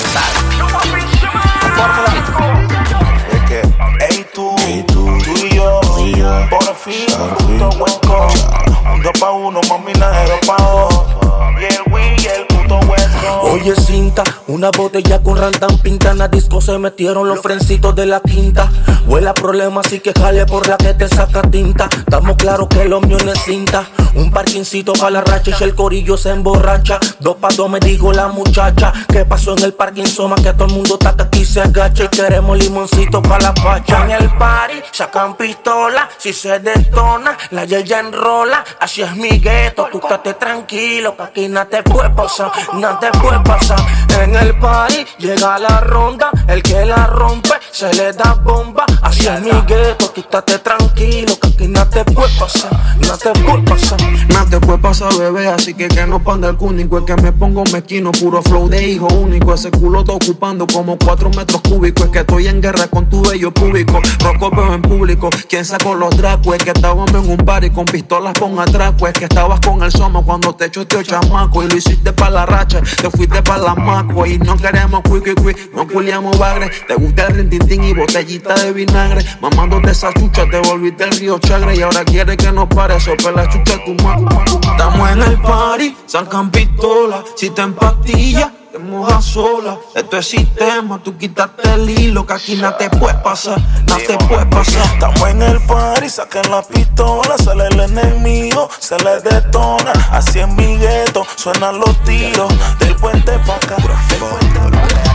Es que, ey tú, tú, tú y yo, por fin, puto hueco. Un dos pa' uno, mami, dos pa' dos. Y el Wii y el puto hueco. Oye cinta, una botella con rantan pinta. En la disco se metieron los frencitos de la quinta. Huele a problema, así que jale por la que te saca tinta. Estamos claros que lo mío no es cinta. Un parquincito pa' la racha y el corillo se emborracha. Dos pa' dos me digo la muchacha. ¿Qué pasó en el parking? Soma que todo el mundo está que aquí se agacha. Y queremos limoncito pa' la pacha. En el party sacan pistola. Si se detona, la yel ya enrola. Así es mi gueto, tú estate tranquilo, que aquí nada te puede pasar, nada te puede pasar. En el party llega la ronda, el que la rompe se le da bomba. Así es mi gueto, tú estate tranquilo, que aquí nada te puede pasar, nada te puede pasar. Nada te puede pasar, bebé, así que que no panda el cúnico. Es que me pongo mezquino, puro flow de hijo único. Ese culo está ocupando como cuatro metros cúbicos. Es que estoy en guerra con tu bello público. Roco pero en público, ¿quién sacó los dracos? Es que estábamos en un party con pistolas con atraco. Es que estabas con el soma cuando te choteó chamaco. Y lo hiciste pa' la racha, te fuiste pa' la maco. Y no queremos cui cui cui, no culiamos bagre. Te gusta el rintintín y botellita de vinagre. Mamándote esa chucha, te volviste el río Chagre. Y ahora quieres que no pare, sope la chucha de tu mano. Estamos en el party, sacan pistola. Si te empastillas, te mojas sola. Esto es sistema, tú quítate el hilo, que aquí nada te puede pasar, nada te puede pasar. Estamos en el party, sacan la pistola. Sale el enemigo, se le detona. Así en mi gueto, suenan los tiros. Del puente pa' acá, del puente pa' acá.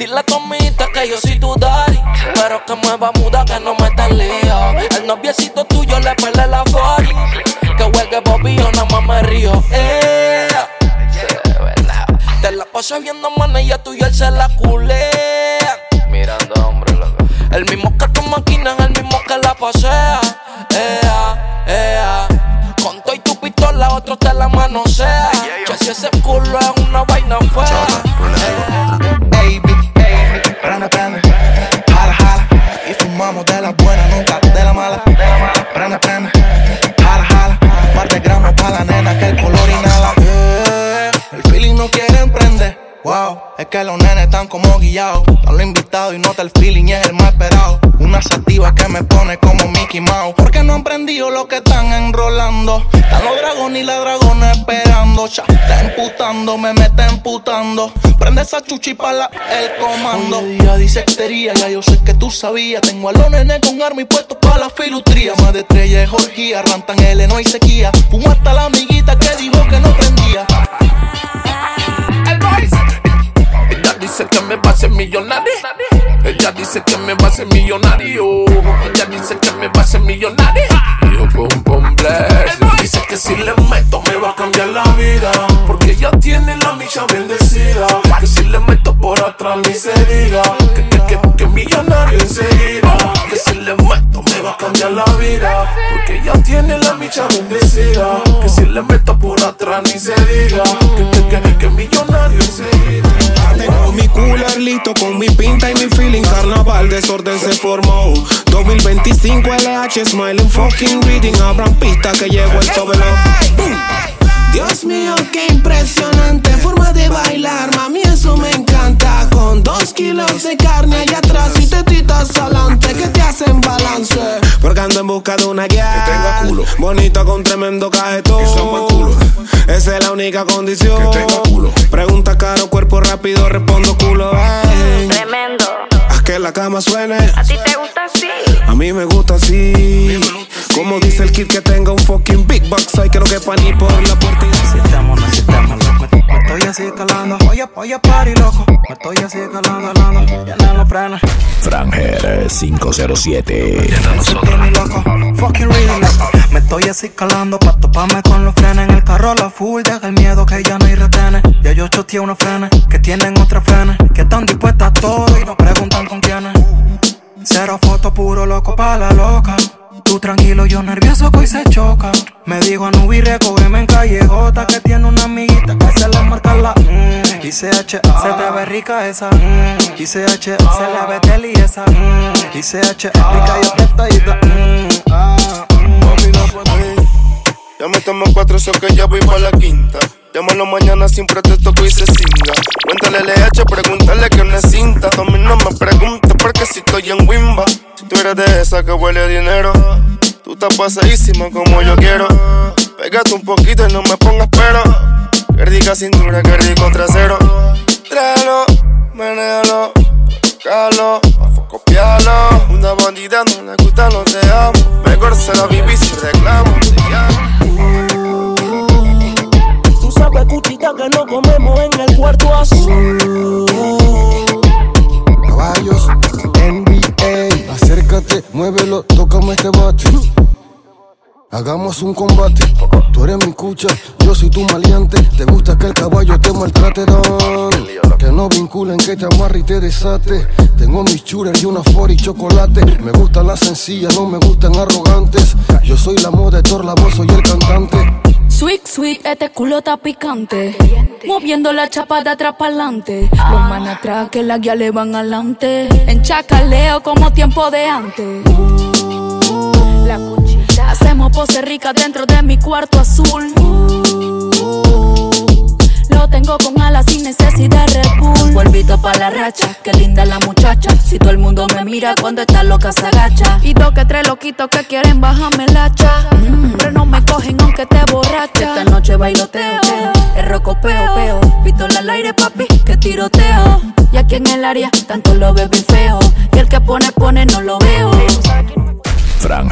Dile a tu amiguita que yo soy tu daddy, pero que mueva muda que no me tan lío. El noviecito tuyo le pele la forty, que juegue Bobby o nada más me río. Eh, te la paso viendo manes y a tuyo él se la culea. Mirando hombre, loco. El mismo que tu máquina es el mismo que la pasea. Ea, ea. Con todo y tu pistola, otro te la manosea. Yo si ese culo es una vaina fea. Baby, prende, prende, jala, jala. Y fumamos de la buena, nunca de la mala. Prende, prende, jala, jala. Par de gramos pa' la nena que el color inhala. Yeah, el feeling no quiere emprender. Wow, es que los nenes están como guiados. No lo he invitado y nota el feeling y es el más esperado. Una sativa que me pone como Mickey Mouse. Porque no han prendido lo que están enrolando. Están los dragones y la dragona esperando. Ya está emputando, me mete emputando. Prende esa chuchi pa' la, el comando. Hoy día dice extería, ya yo sé que tú sabías. Tengo a los nenes con arma y puestos pa' la filutría. Más de estrella es orgía, rantan el no hay sequía. Fumo hasta la amiguita que dijo que no prendía. Ella dice que me va a hacer millonario. Ella dice que me va a hacer millonario. Ella dice que me va a hacer millonario. Yo pum pum bless. Dice que si le meto me va a cambiar la vida, porque ella tiene la micha bendecida. Que si le meto por atrás ni se diga. Que, que, que, que millonario enseguida. Que si le meto me va a cambiar la vida, porque ella tiene la micha bendecida. Que si le meto por atrás ni se diga. Que, que, que, que millonario enseguida. Tengo mi cooler listo con mi pinta y mi feeling. Carnaval, desorden se formó. dos mil veinticinco L H, smiling, fucking reading. Abran pista que llegó el tobelo. Dios mío, qué impresionante forma de bailar, mami, eso me encanta. Con dos kilos de carne allá atrás y tetitas adelante que te hacen balance. Porque ando en busca de una guía que tenga culo, bonita con tremendo cajetón. Y son buen culo. Esa es la única condición. Que tenga culo. Pregunta caro, cuerpo rápido, respondo culo. Ay. Tremendo. Haz que la cama suene. ¿A ti te gusta así? A mí me gusta así. Como dice el kid que tenga un fucking big box, hay que no quepa ni por la puerta. Necesitamos, necesitamos, loco. Me estoy así escalando. Oye, oye, party, loco. Me estoy así escalando, escalando. Llenan los frenos. Franger cinco cero siete. Loco. Fucking real, loco. Me estoy así escalando pa' toparme con los frenos. En el carro la full, deja el miedo que ya no hay retenes. Ya yo choteé unos frenes que tienen otra frenes, que están dispuestas a todo y no preguntan con quiénes. Cero foto, puro loco pa' la loca. Tú tranquilo, yo nervioso que hoy se choca. Me dijo a Nubi, recógeme en calle Jota, que tiene una amiguita que se le marca la mm. Y C H A, se te ve rica esa mm. Y C H A, se le ve teli esa mm. Y C H A, rica y apretadita mm. ah, mm. Ya me tomo cuatro, so que ya voy pa' la quinta. Llámalo mañana sin pretexto que hoy se cinga. Cuéntale L H, pregúntale que no es cinta. A mí no me preguntes porque si estoy en Wimba. Si tú eres de esa que huele a dinero, tú estás pasadísima como yo quiero. Pégate un poquito y no me pongas pero. Que rica cintura, que rico trasero. Tráelo, menéalo, calo, pa' copiarlo. Una bandida no le gustan los te amo. Mejor se la viví sin reclamo. Te llamo. Sabe cuchita que no comemos en el cuarto azul. Caballos, N B A. Acércate, muévelo, tócame este bate. Hagamos un combate. Tú eres mi cucha, yo soy tu maleante. Te gusta que el caballo te maltrate, don. Que no vinculen, que te amarre y te desate. Tengo mis churers y una for y chocolate. Me gustan las sencillas, no me gustan arrogantes. Yo soy la moda de Thor, la voz, soy el cantante. Sweet, sweet, este culo está picante. Moviendo la chapa de atrás pa'lante. Los man atrás que la guía le van adelante. En chacaleo como tiempo de antes. La cuchita. Hacemos pose rica dentro de mi cuarto azul. Lo tengo con alas sin necesidad de Red Bull. Polvito pa' la racha, qué linda la muchacha. Si todo el mundo me mira cuando está loca se agacha. Y dos que tres loquitos que quieren bajarme el hacha. mm, Pero no me cogen aunque te borracha. Esta noche bailoteo, el roco peo, peo. Pistola al aire papi, que tiroteo. Y aquí en el área, tanto lo veo bien feo. Y el que pone, pone, no lo veo. Franger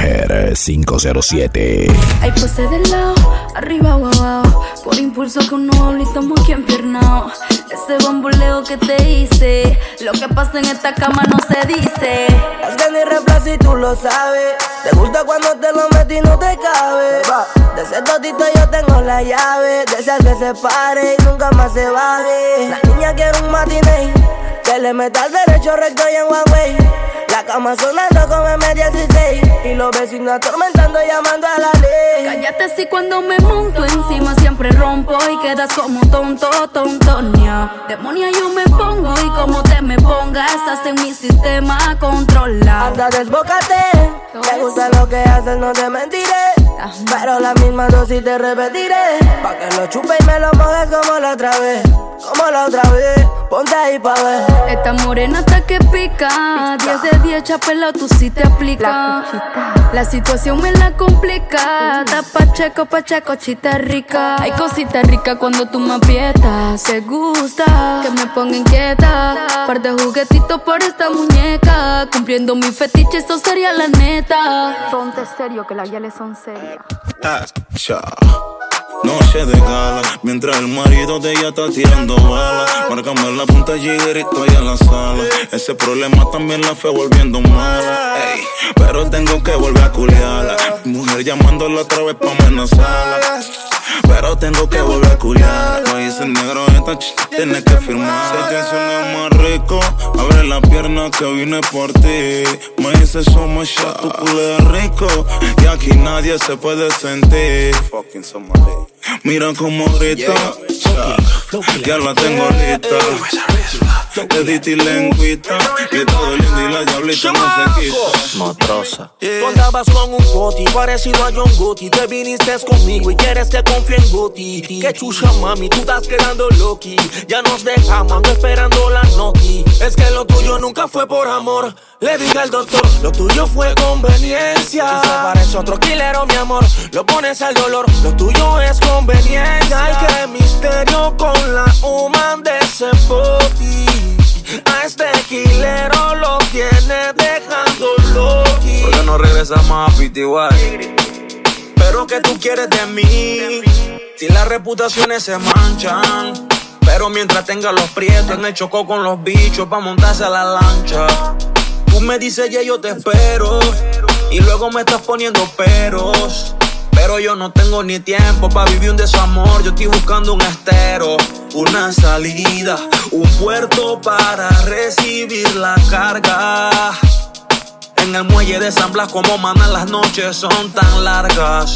R quinientos siete. Ay, pose de lado, arriba o abajo. Por impulso que uno habla y estamos aquí empiernados. Ese bamboleo que te hice, lo que pasa en esta cama no se dice. Es que ni reemplazo y tú lo sabes. Te gusta cuando te lo metí y no te cabe. De ese totito yo tengo la llave. Deseas que se pare y nunca más se baje. La niña quiere un matiné, que le meta al derecho recto y en one way. La cama sonando como M dieciséis y los vecinos atormentando llamando a la ley. Cállate si cuando me monto encima siempre rompo y quedas como tonto, tontonia. Demonia yo me pongo y como te me pongas estás en mi sistema controlado. Anda desbócate, me gusta lo que haces, no te mentiré. Pero la misma dosis te repetiré, pa' que lo chupe y me lo mojes como la otra vez. Como la otra vez, ponte ahí pa' ver. Esta morena hasta que pica, diez de diez chapelao, tú sí te aplica. La situación me la complica. Da pacheco, pacheco, chita rica. Hay cosita rica cuando tú me aprietas. Se gusta que me ponga inquieta. Par de juguetitos por esta muñeca. Cumpliendo mi fetiche, eso sería la neta. Ponte serio, que las yales son serias. Ah, ya. Noche de gala, mientras el marido de ella está tirando balas. Márcame la punta y estoy en la sala. Ese problema también la fue volviendo mala. Ey, pero tengo que volver a culiarla. Mi mujer llamándola otra vez pa' amenazarla. Pero tengo que volver a culiar. Me dice el negro, esta ch tiene que firmar. Sé que suena más rico. Abre la pierna que vine por ti. Me dice somos ya, tu culé es rico. Y aquí nadie se puede sentir. Fucking somebody. Mira cómo grita. Ya la tengo lista. Le diste lengüita. De todo lindo y la diablita no se quita. Motrosa. Tú andabas con un poti parecido a John Gotti. Te viniste conmigo y quieres que confíe en Gotti. Que chucha mami, tú estás quedando loqui. Ya nos dejamos, ando esperando la noti. Es que lo tuyo nunca fue por amor. Le dije al doctor, lo tuyo fue conveniencia. Y se parece otro killero, mi amor. Lo pones al dolor, lo tuyo es conveniencia. Ay, qué misterio con la human de ese poti. A este killero lo tiene dejando loqui. ¿Por qué no regresamos a P T Y? Pero ¿qué tú quieres de mí? Si las reputaciones se manchan. Pero mientras tenga los prietos en el chocó con los bichos pa' montarse a la lancha. Tú me dices ya yo te espero y luego me estás poniendo peros. Pero yo no tengo ni tiempo pa' vivir un desamor. Yo estoy buscando un estero, una salida, un puerto para recibir la carga. En el muelle de San Blas como maná las noches son tan largas.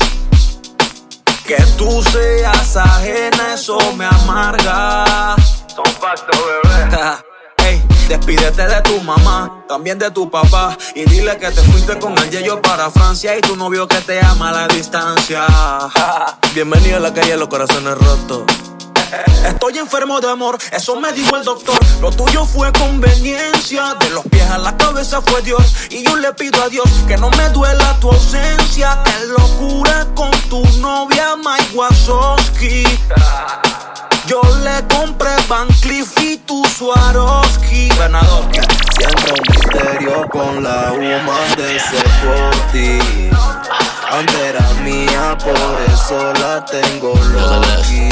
Que tú seas ajena, eso me amarga. Son factos, bebé. Ey, despídete de tu mamá, también de tu papá. Y dile que te fuiste con el Yeyo para Francia. Y tu novio que te ama a la distancia. Bienvenido a la calle de los corazones rotos. Estoy enfermo de amor, eso me dijo el doctor. Lo tuyo fue conveniencia. De los pies a la cabeza fue Dios. Y yo le pido a Dios que no me duela tu ausencia. Que lo cure con tu novia Mike Wazowski. Yo le compré Van Cleef y tu Swarovski. Ganador. Siempre un misterio con la woman de ese forty. Antes era mía, por eso la tengo loqui.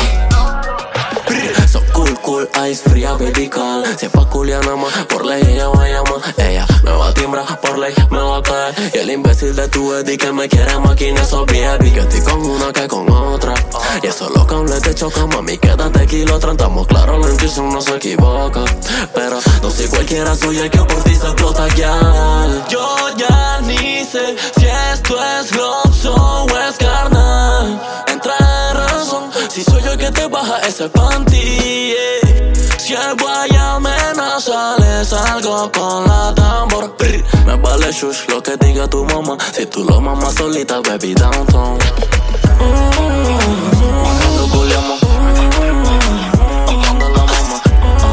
So cool, cool, ice fría, baby call. Si es pa' culiar nada más, por ley ella va a llamar. Ella me va a timbrar, por ley me va a caer. Y el imbécil de tu Eddie que me quiere máquina, esos V I P. Que estoy con una que con otra. Y eso los cables te chocan, mami, quédate kilo. Tratamos claro, la intuición no se equivoca. Pero no soy cualquiera, soy el que por ti se explota ya. Yo ya ni sé si esto es love o es carnal. Entra en razón, si soy yo el que te baja ese panty, yeah. Si el guay amenaza, le salgo con la tambor. Brr, me vale shush lo que diga tu mamá. Si tú lo mamas solita, baby, downtown. Cuando culiamos, cuando la mama.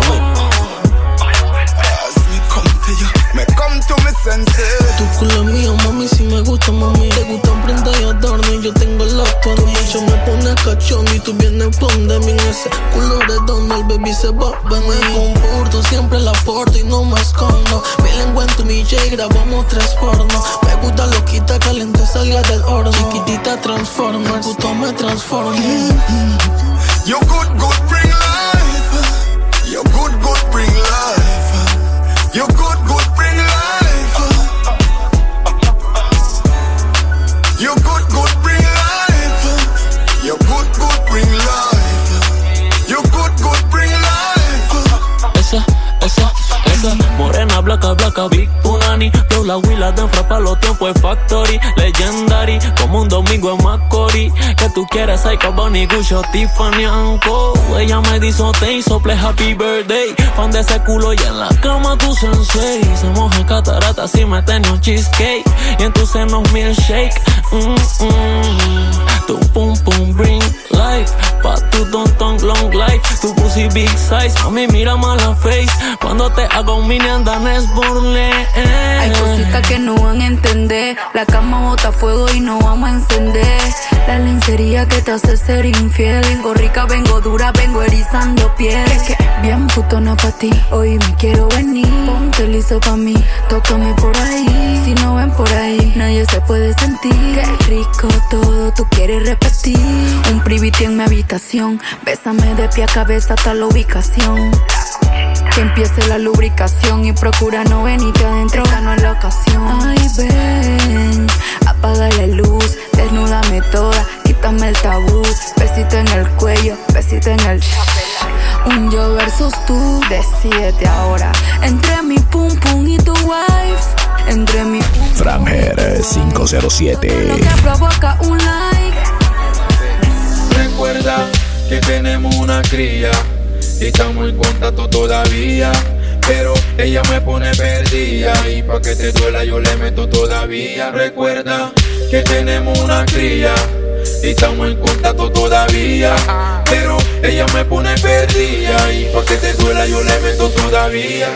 Me come to me senses. Tu culo es mío, mami, si me gusta, mami. Te gustan prenda y adorno y yo tengo el acto. Mucho me pones cachondo y tú vienes pon de mí. En ese culo redondo el baby se va a venir. Me comporto, siempre la porto y no me escondo. Mi lengua en tu mi J, grabamos tres pornos. Me gusta loquita, caliente, salga for me. You good, good, bring life. You good, good, bring life. You good, good, bring life. You good, good, bring life. You good, good, bring life. You good, good, bring life. Esa, esa, esa morena blanca, blanca, Big Punani. Flow la huila de enfrapa los tiempos es Factory. Legendary, como un domingo en Macori. Que tú quieres, hay Cabani, Gucci, Tiffany Anco. Ella me dijo, te hizo play happy birthday. Fan de ese culo y en la cama tu sensei. Se moja catarata si me tenés un cheesecake. Y en tus senos milkshake. Mm, mm. Tu pum pum bring life. Pa' tu don ton long life. Tu pussy big size. A mí mira mal la face. Cuando te hago un mini andan es burle. Hay cositas que no van a entender. La cama bota fuego y no vamos a encender. La lencería que te hace ser infiel. Vengo rica, vengo dura, vengo erizando piel. Es que bien putona pa' ti, hoy me quiero venir. Ponte liso pa' mí, tócame por ahí. Si no ven por ahí, nadie se puede sentir. Qué rico todo, tú quieres repetir. Un privity en mi habitación. Bésame de pie a cabeza hasta la ubicación. Que empiece la lubricación y procura no venirte adentro, no es la ocasión. Ay, ven, apaga la luz, desnúdame toda, quítame el tabú. Besito en el cuello, besito en el... Un yo versus tú, decídete ahora. Entre mi pum pum y tu wife. Entre mi pum Franger cinco cero siete. Lo que provoca un like. Recuerda que tenemos una cría y estamos en contacto todavía, pero ella me pone perdida y pa' que te duela yo le meto todavía. Recuerda que tenemos una cría y estamos en contacto todavía, pero ella me pone perdida y pa' que te duela yo le meto todavía.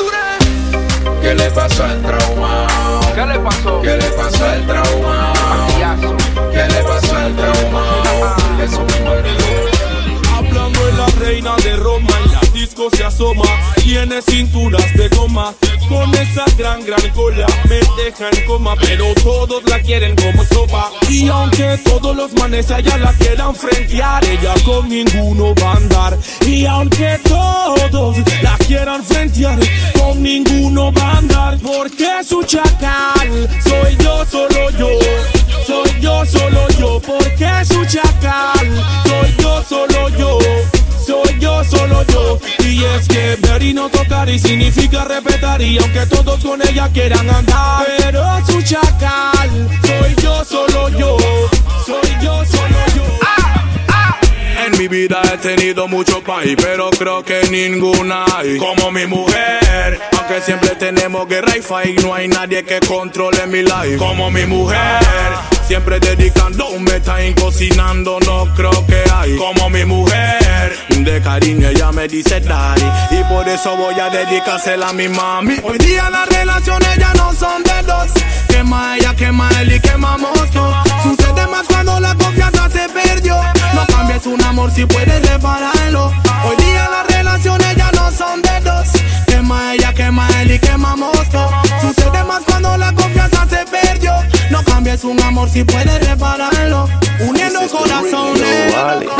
¿Qué le pasó al trauma? ¿Qué le pasó? ¿Qué le pasó al trauma? ¿Qué le pasó al trauma? Eso mismo olvidó. Hablando de la reina de Roma, en la disco se asoma. Tiene cinturas de goma, con esa gran, gran cola me deja en coma. Pero todos la quieren como sopa. Y aunque todos los manes allá la quieran frentear, ella con ninguno va a andar. Y aunque todos la quieran frentear, con ninguno va a andar. Porque su chacal soy yo, solo yo. Soy yo, solo yo, porque su chacal. Soy yo, solo yo. Soy yo, solo yo. Y es que ver y no tocar y significa respetar. Y aunque todos con ella quieran andar, pero su chacal. Soy yo, solo yo. Soy yo, solo yo. En mi vida he tenido mucho país, pero creo que ninguna hay como mi mujer. Aunque siempre tenemos guerra y fight, no hay nadie que controle mi life como mi mujer. Siempre dedicando un time, cocinando, no creo que hay como mi mujer. De cariño ella me dice daddy, y por eso voy a dedicársela a mi mami. Hoy día las relaciones ya no son de dos. Quema ella, quema él y quemamos todo. Sucede más cuando la confianza se perdió. No cambies un amor si puedes repararlo. Hoy día las relaciones ya no son de dos. Quema ella, quema él y quemamos todo. Sucede más cuando la confianza se perdió. No cambies un amor si puedes repararlo. Uniendo corazones.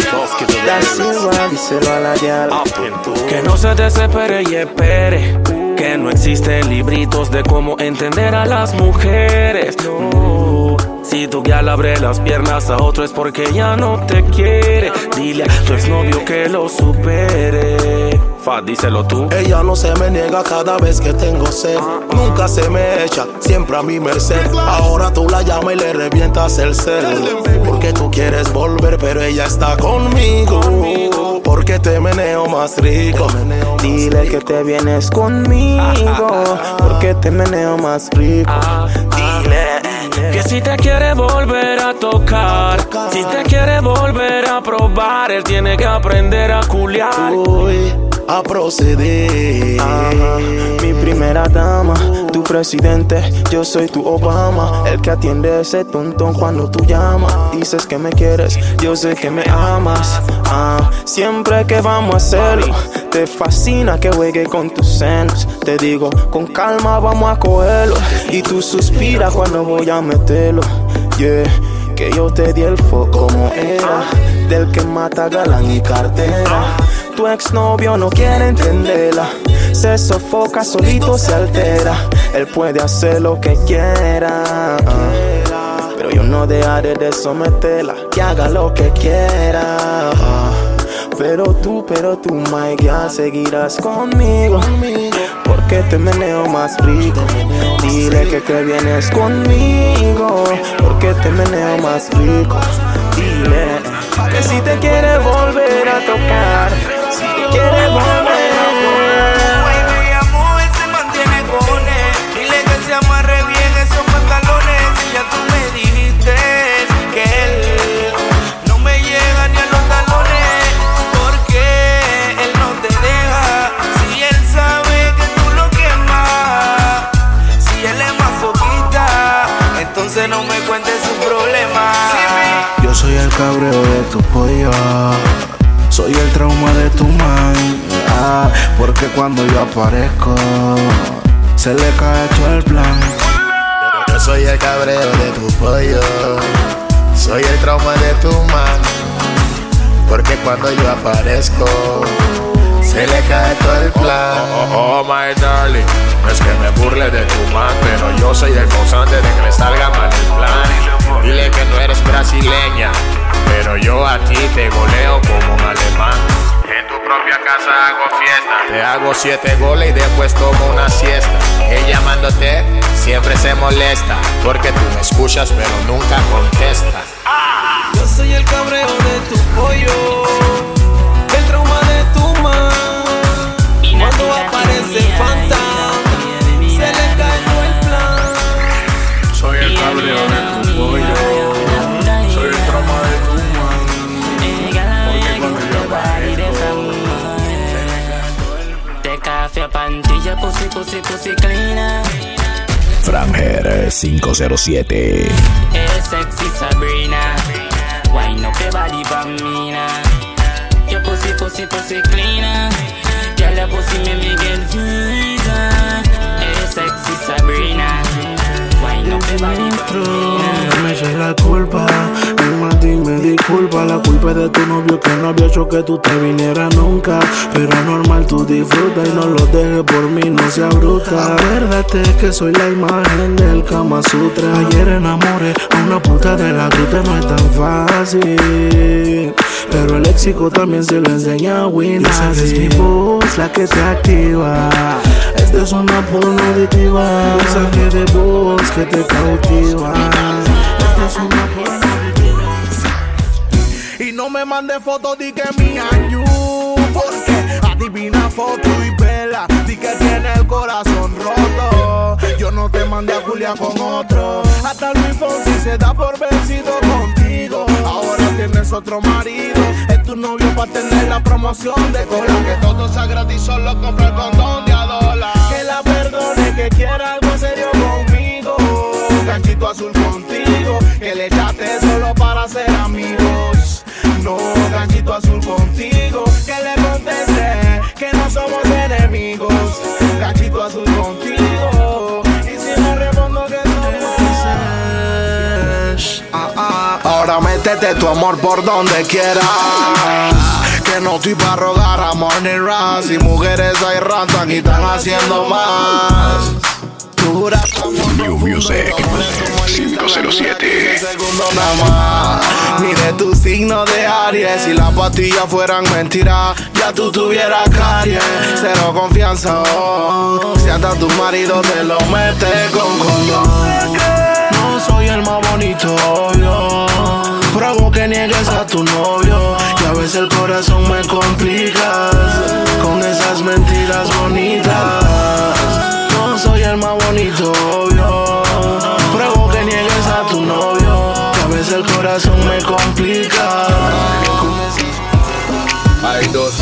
Díselo a la yala. Que no se desespere y espere. Que no existen libritos de cómo entender a las mujeres. No. Si tu guial abre las piernas a otro es porque ya no te quiere. Dile a tu exnovio que lo supere. Fa, díselo tú. Ella no se me niega cada vez que tengo sed. Nunca se me echa, siempre a mi merced. Ahora tú la llamas y le revientas el cel. Porque tú quieres volver pero ella está conmigo. Porque te meneo más rico. Dile que te vienes conmigo. Porque te meneo más rico. Dile que si te quiere volver a tocar, si te quiere volver a probar, él tiene que aprender a culiar. Voy a proceder. Ajá. Mi primera dama, tu presidente, yo soy tu Obama. El que atiende ese tontón cuando tú llamas. Dices que me quieres, yo sé que me amas. Ah, siempre que vamos a hacerlo, te fascina que juegue con tus senos. Te digo, con calma vamos a cogerlo. Y tú suspiras cuando voy a meterlo. Yeah. que yo te di el foco como era, del que mata galán y cartera. Tu exnovio no quiere entenderla, se sofoca, solito se altera. Él puede hacer lo que quiera, pero yo no dejaré de someterla, que haga lo que quiera. Pero tú, pero tú, my girl, seguirás conmigo, porque te meneo más rico. Dile que te vienes conmigo, porque te meneo más rico. Dile que si te quiere volver a tocar, si te quiere volver. Baby, amor, él se mantiene con él. Dile que se amarre bien esos pantalones. Y ya tú me dijiste que él no me llega ni a los talones, porque él no te deja. Si él sabe que tú lo quemas, si él es masoquista, entonces no me cuentes su problema. Yo soy el cabreo de tu pollo, soy el trauma de tu man, ah, porque cuando yo aparezco se le cae todo el plan. Yo soy el cabreo de tu pollo, soy el trauma de tu man, porque cuando yo aparezco se le cae todo el plan. Oh, oh, oh, my darling, no es que me burle de tu man, pero yo soy el causante de que le salga mal el plan. Dile que no eres brasileña, pero yo a ti te goleo como un alemán. En tu propia casa hago fiesta, te hago siete goles y después tomo una siesta. Ella llamándote siempre se molesta, porque tú me escuchas pero nunca contestas. Yo soy el cabreo de tu pollo, el trauma de tu man. Cuando aparece Fanta, se le cae todo el plan. Soy el cabreo de tu pollo, soy el trauma de tu man, porque cuando yo aparezco te café pantilla, pussy, pussy, pussy cleaner. Franger cinco cero siete. Es sexy Sabrina, wine up your body for me now. Your pussy, pussy, pussy cleaner. Girl, your pussy make me get visa. Es sexy Sabrina, wine up your body for me now. No me eches la culpa, más dime disculpa. La culpa es de tu novio que no había hecho que tú te vinieras nunca. Pero normal, tú disfruta y no lo dejes por mí, no seas bruta. Acuérdate que soy la imagen del Kama Sutra. Ayer enamoré a una puta de la gruta, no es tan fácil, pero el léxico también se lo enseña a Winnie. Esa es mi voz, la que te activa. Esta es una porno adictiva, mensaje de voz que te cautiva. Esta es una porno adictiva. Y no me mandes fotos di que mi año, porque adivina foto y vela, di que tiene el corazón roto. Yo no te mandé a Julia con otro, hasta Luis Fonsi se da por vencido contigo. Ahora tienes otro marido, es tu novio para tener la promoción de cola. Que todo sea gratis, solo compra el condón de a dólar. Que la perdone, que quiera algo serio conmigo. Ganchito azul contigo, que le echaste solo para ser amigos. No, ganchito azul contigo, que le contesté que no somos enemigos. Ganchito azul contigo, y si no respondo que somos. Ah, ah. Ahora métete tu amor por donde quieras, que no estoy para rogar amor ni ras. Y mujeres hay rantan y están haciendo más. New Music cinco cero siete. Segundo nada más. Mire tu signo de Aries. Si las pastillas fueran mentiras, ya tú tuvieras caries. Cero confianza, oh. Si hasta tu marido te lo mete con condón. No soy el más bonito, obvio. Pruebo que niegues a tu novio. Y a veces el corazón me complicas con esas mentiras bonitas. No soy el más bonito, obvio. Pruebo que niegues a tu novio, que a veces el corazón me complica. Hay dos clases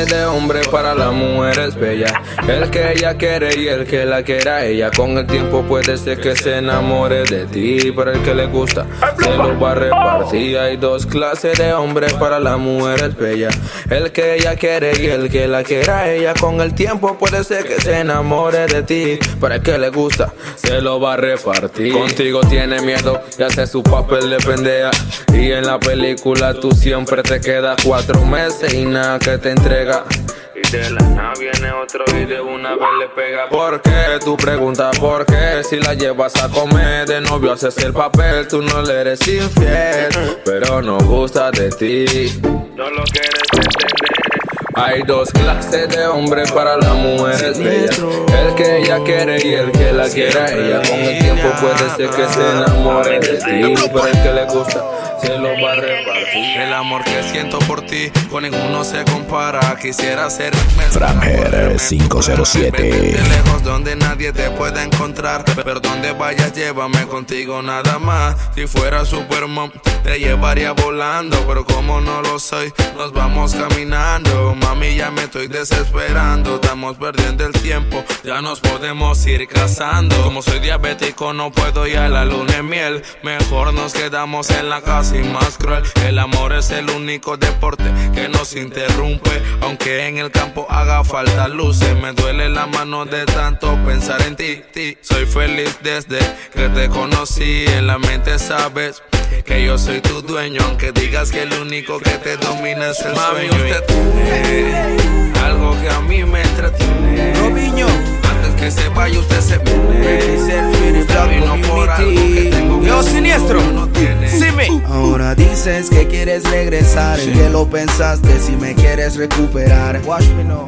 clases de hombres para las mujeres bellas. El que ella quiere y el que la quiera ella. Con el tiempo puede ser que se enamore de ti, pero el que le gusta se lo va a repartir. Hay dos clases de hombres para las mujeres bellas. El que ella quiere y el que la quiera ella. Con el tiempo puede ser que se enamore de ti, pero el que le gusta se lo va a repartir. Contigo tiene miedo y hace su papel de pendeja. Y en la película tú siempre te quedas cuatro meses y nada que te entrega. Y de la nada viene otro y de una vez le pega. ¿Por qué? Tú preguntas por qué. Si la llevas a comer de novio haces el papel. Tú no le eres infiel, pero no gusta de ti. No lo quieres entender. Hay dos clases de hombres para las mujeres bellas. El que ella quiere y el que la quiera ella. Con el tiempo puede ser que se enamore de ti, pero el que le gusta se lo va a repartir. El amor que siento por ti con ninguno se compara. Quisiera ser Frangher cinco cero siete. De lejos donde nadie te pueda encontrar, pero donde vayas llévame contigo nada más. Si fuera Superman te llevaría volando, pero como no lo soy nos vamos caminando. Mami, ya me estoy desesperando. Estamos perdiendo el tiempo, ya nos podemos ir casando. Como soy diabético no puedo ir a la luna de miel. Mejor nos quedamos en la casa y más cruel. El amor es el único deporte que nos interrumpe. Aunque en el campo haga falta luces, me duele la mano de tanto pensar en ti, ti. Soy feliz desde que te conocí. En la mente sabes que yo soy tu dueño, aunque digas que el único que te domina es el Mami, sueño. Usted tiene algo que a mí me entretiene. Robiño, antes que se vaya usted se viene. Vino por algo que tengo que Yo siniestro, no tiene. Sí, me. Ahora dices que quieres regresar, sí. Que lo pensaste si me quieres recuperar. Watch me now.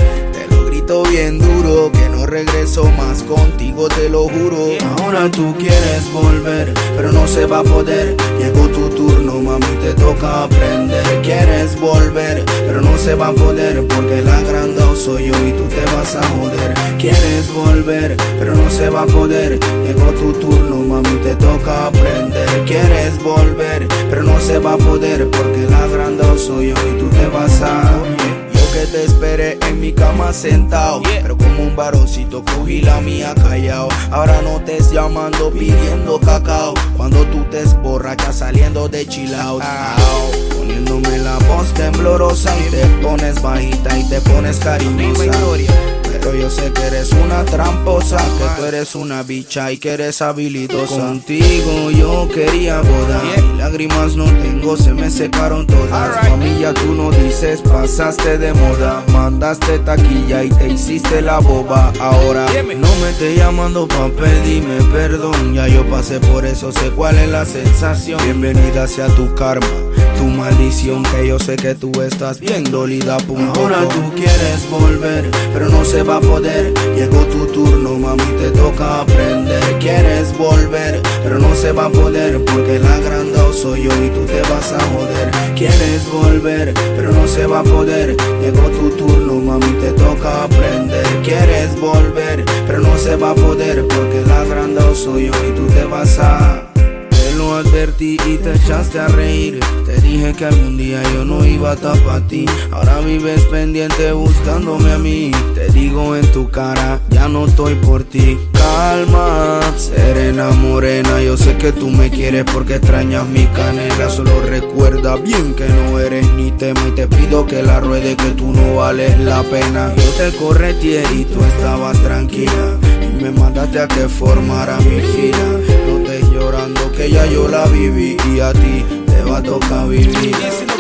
Grito bien duro que no regreso más contigo, te lo juro. Ahora tú quieres volver, pero no se va a poder. Llegó tu turno, mami, te toca aprender. Quieres volver, pero no se va a poder, porque el agrandado soy yo y tú te vas a joder. Quieres volver, pero no se va a poder. Llegó tu turno, mami, te toca aprender. Quieres volver, pero no se va a poder, porque el agrandado soy yo y tú te vas a joder. Que te esperé en mi cama sentado, yeah. Pero como un varoncito cogí la mía callado. Ahora no te estés llamando pidiendo cacao, cuando tú te esborrachas saliendo de chill out. Au, poniéndome la voz temblorosa y te pones bajita y te pones cariñosa. Pero yo sé que eres una tramposa, que tú eres una bicha y que eres habilidosa. Contigo yo quería boda, y lágrimas no tengo, se me secaron todas. Mami, ya tú no dices, pasaste de moda. Mandaste taquilla y te hiciste la boba. Ahora no me estés llamando pa' pedirme perdón. Ya yo pasé por eso, sé cuál es la sensación. Bienvenida sea tu karma, tu maldición, que yo sé que tú estás bien dolida. Ahora tú quieres volver, pero no se va a poder. Llegó tu turno, mami, te toca aprender. Quieres volver, pero no se va a poder, porque el agrandado soy yo y tú te vas a joder. Quieres volver, pero no se va a poder. Llegó tu turno, mami, te toca aprender. Quieres volver, pero no se va a poder, porque el agrandado soy yo y tú te vas a... Lo advertí y te echaste a reír. Te dije que algún día yo no iba a estar pa' ti. Ahora vives pendiente buscándome a mí. Te digo en tu cara, ya no estoy por ti. Calma, serena morena, yo sé que tú me quieres porque extrañas mi canela. Solo recuerda bien que no eres ni tema, y te pido que la ruede, que tú no vales la pena. Yo te correteé y tú estabas tranquila, y me mandaste a que formara mi fila. No estés llorando que ya yo la viví, y a ti te va a tocar vivir.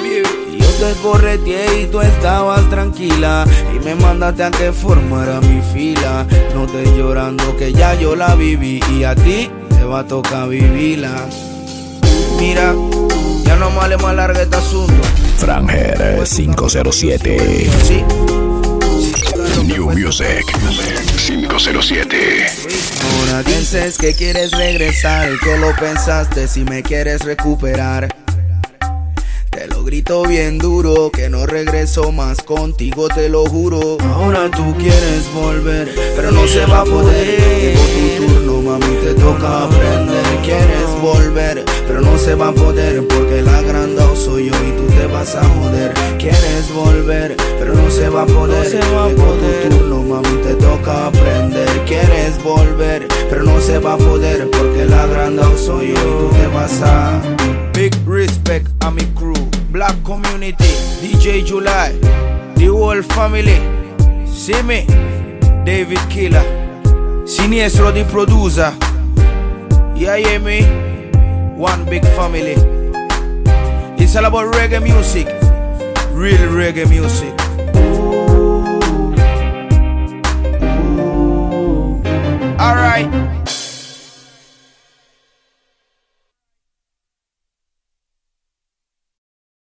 Yo te correteé y tú estabas tranquila, y me mandaste a que formara mi fila. No estés llorando que ya yo la viví, y a ti te va a tocar vivirla. Mira, ya no vale más larga este asunto. Frangher cinco cero siete. Sí. New Music cinco cero siete. Ahora dices que quieres regresar, que lo pensaste si me quieres recuperar. Te lo grito bien duro, que no regreso más contigo, te lo juro. Ahora tú quieres volver, pero no se va a poder. Llegó tu turno, mami, te toca aprender. Quieres volver, pero no se va a poder, porque el agrandado soy yo y tú te vas a joder. Quieres volver, pero no se va a poder. No se va a poder. Tu turno, mami, te toca aprender. Quieres volver, pero no se va a poder, porque la agrandado soy yo y tú te vas a. Big respect a mi crew, Black Community, D J July, the whole family. See me, David Killer, Siniestro the producer. Yeah, yeah, me, one big family. It's all about reggae music, real reggae music.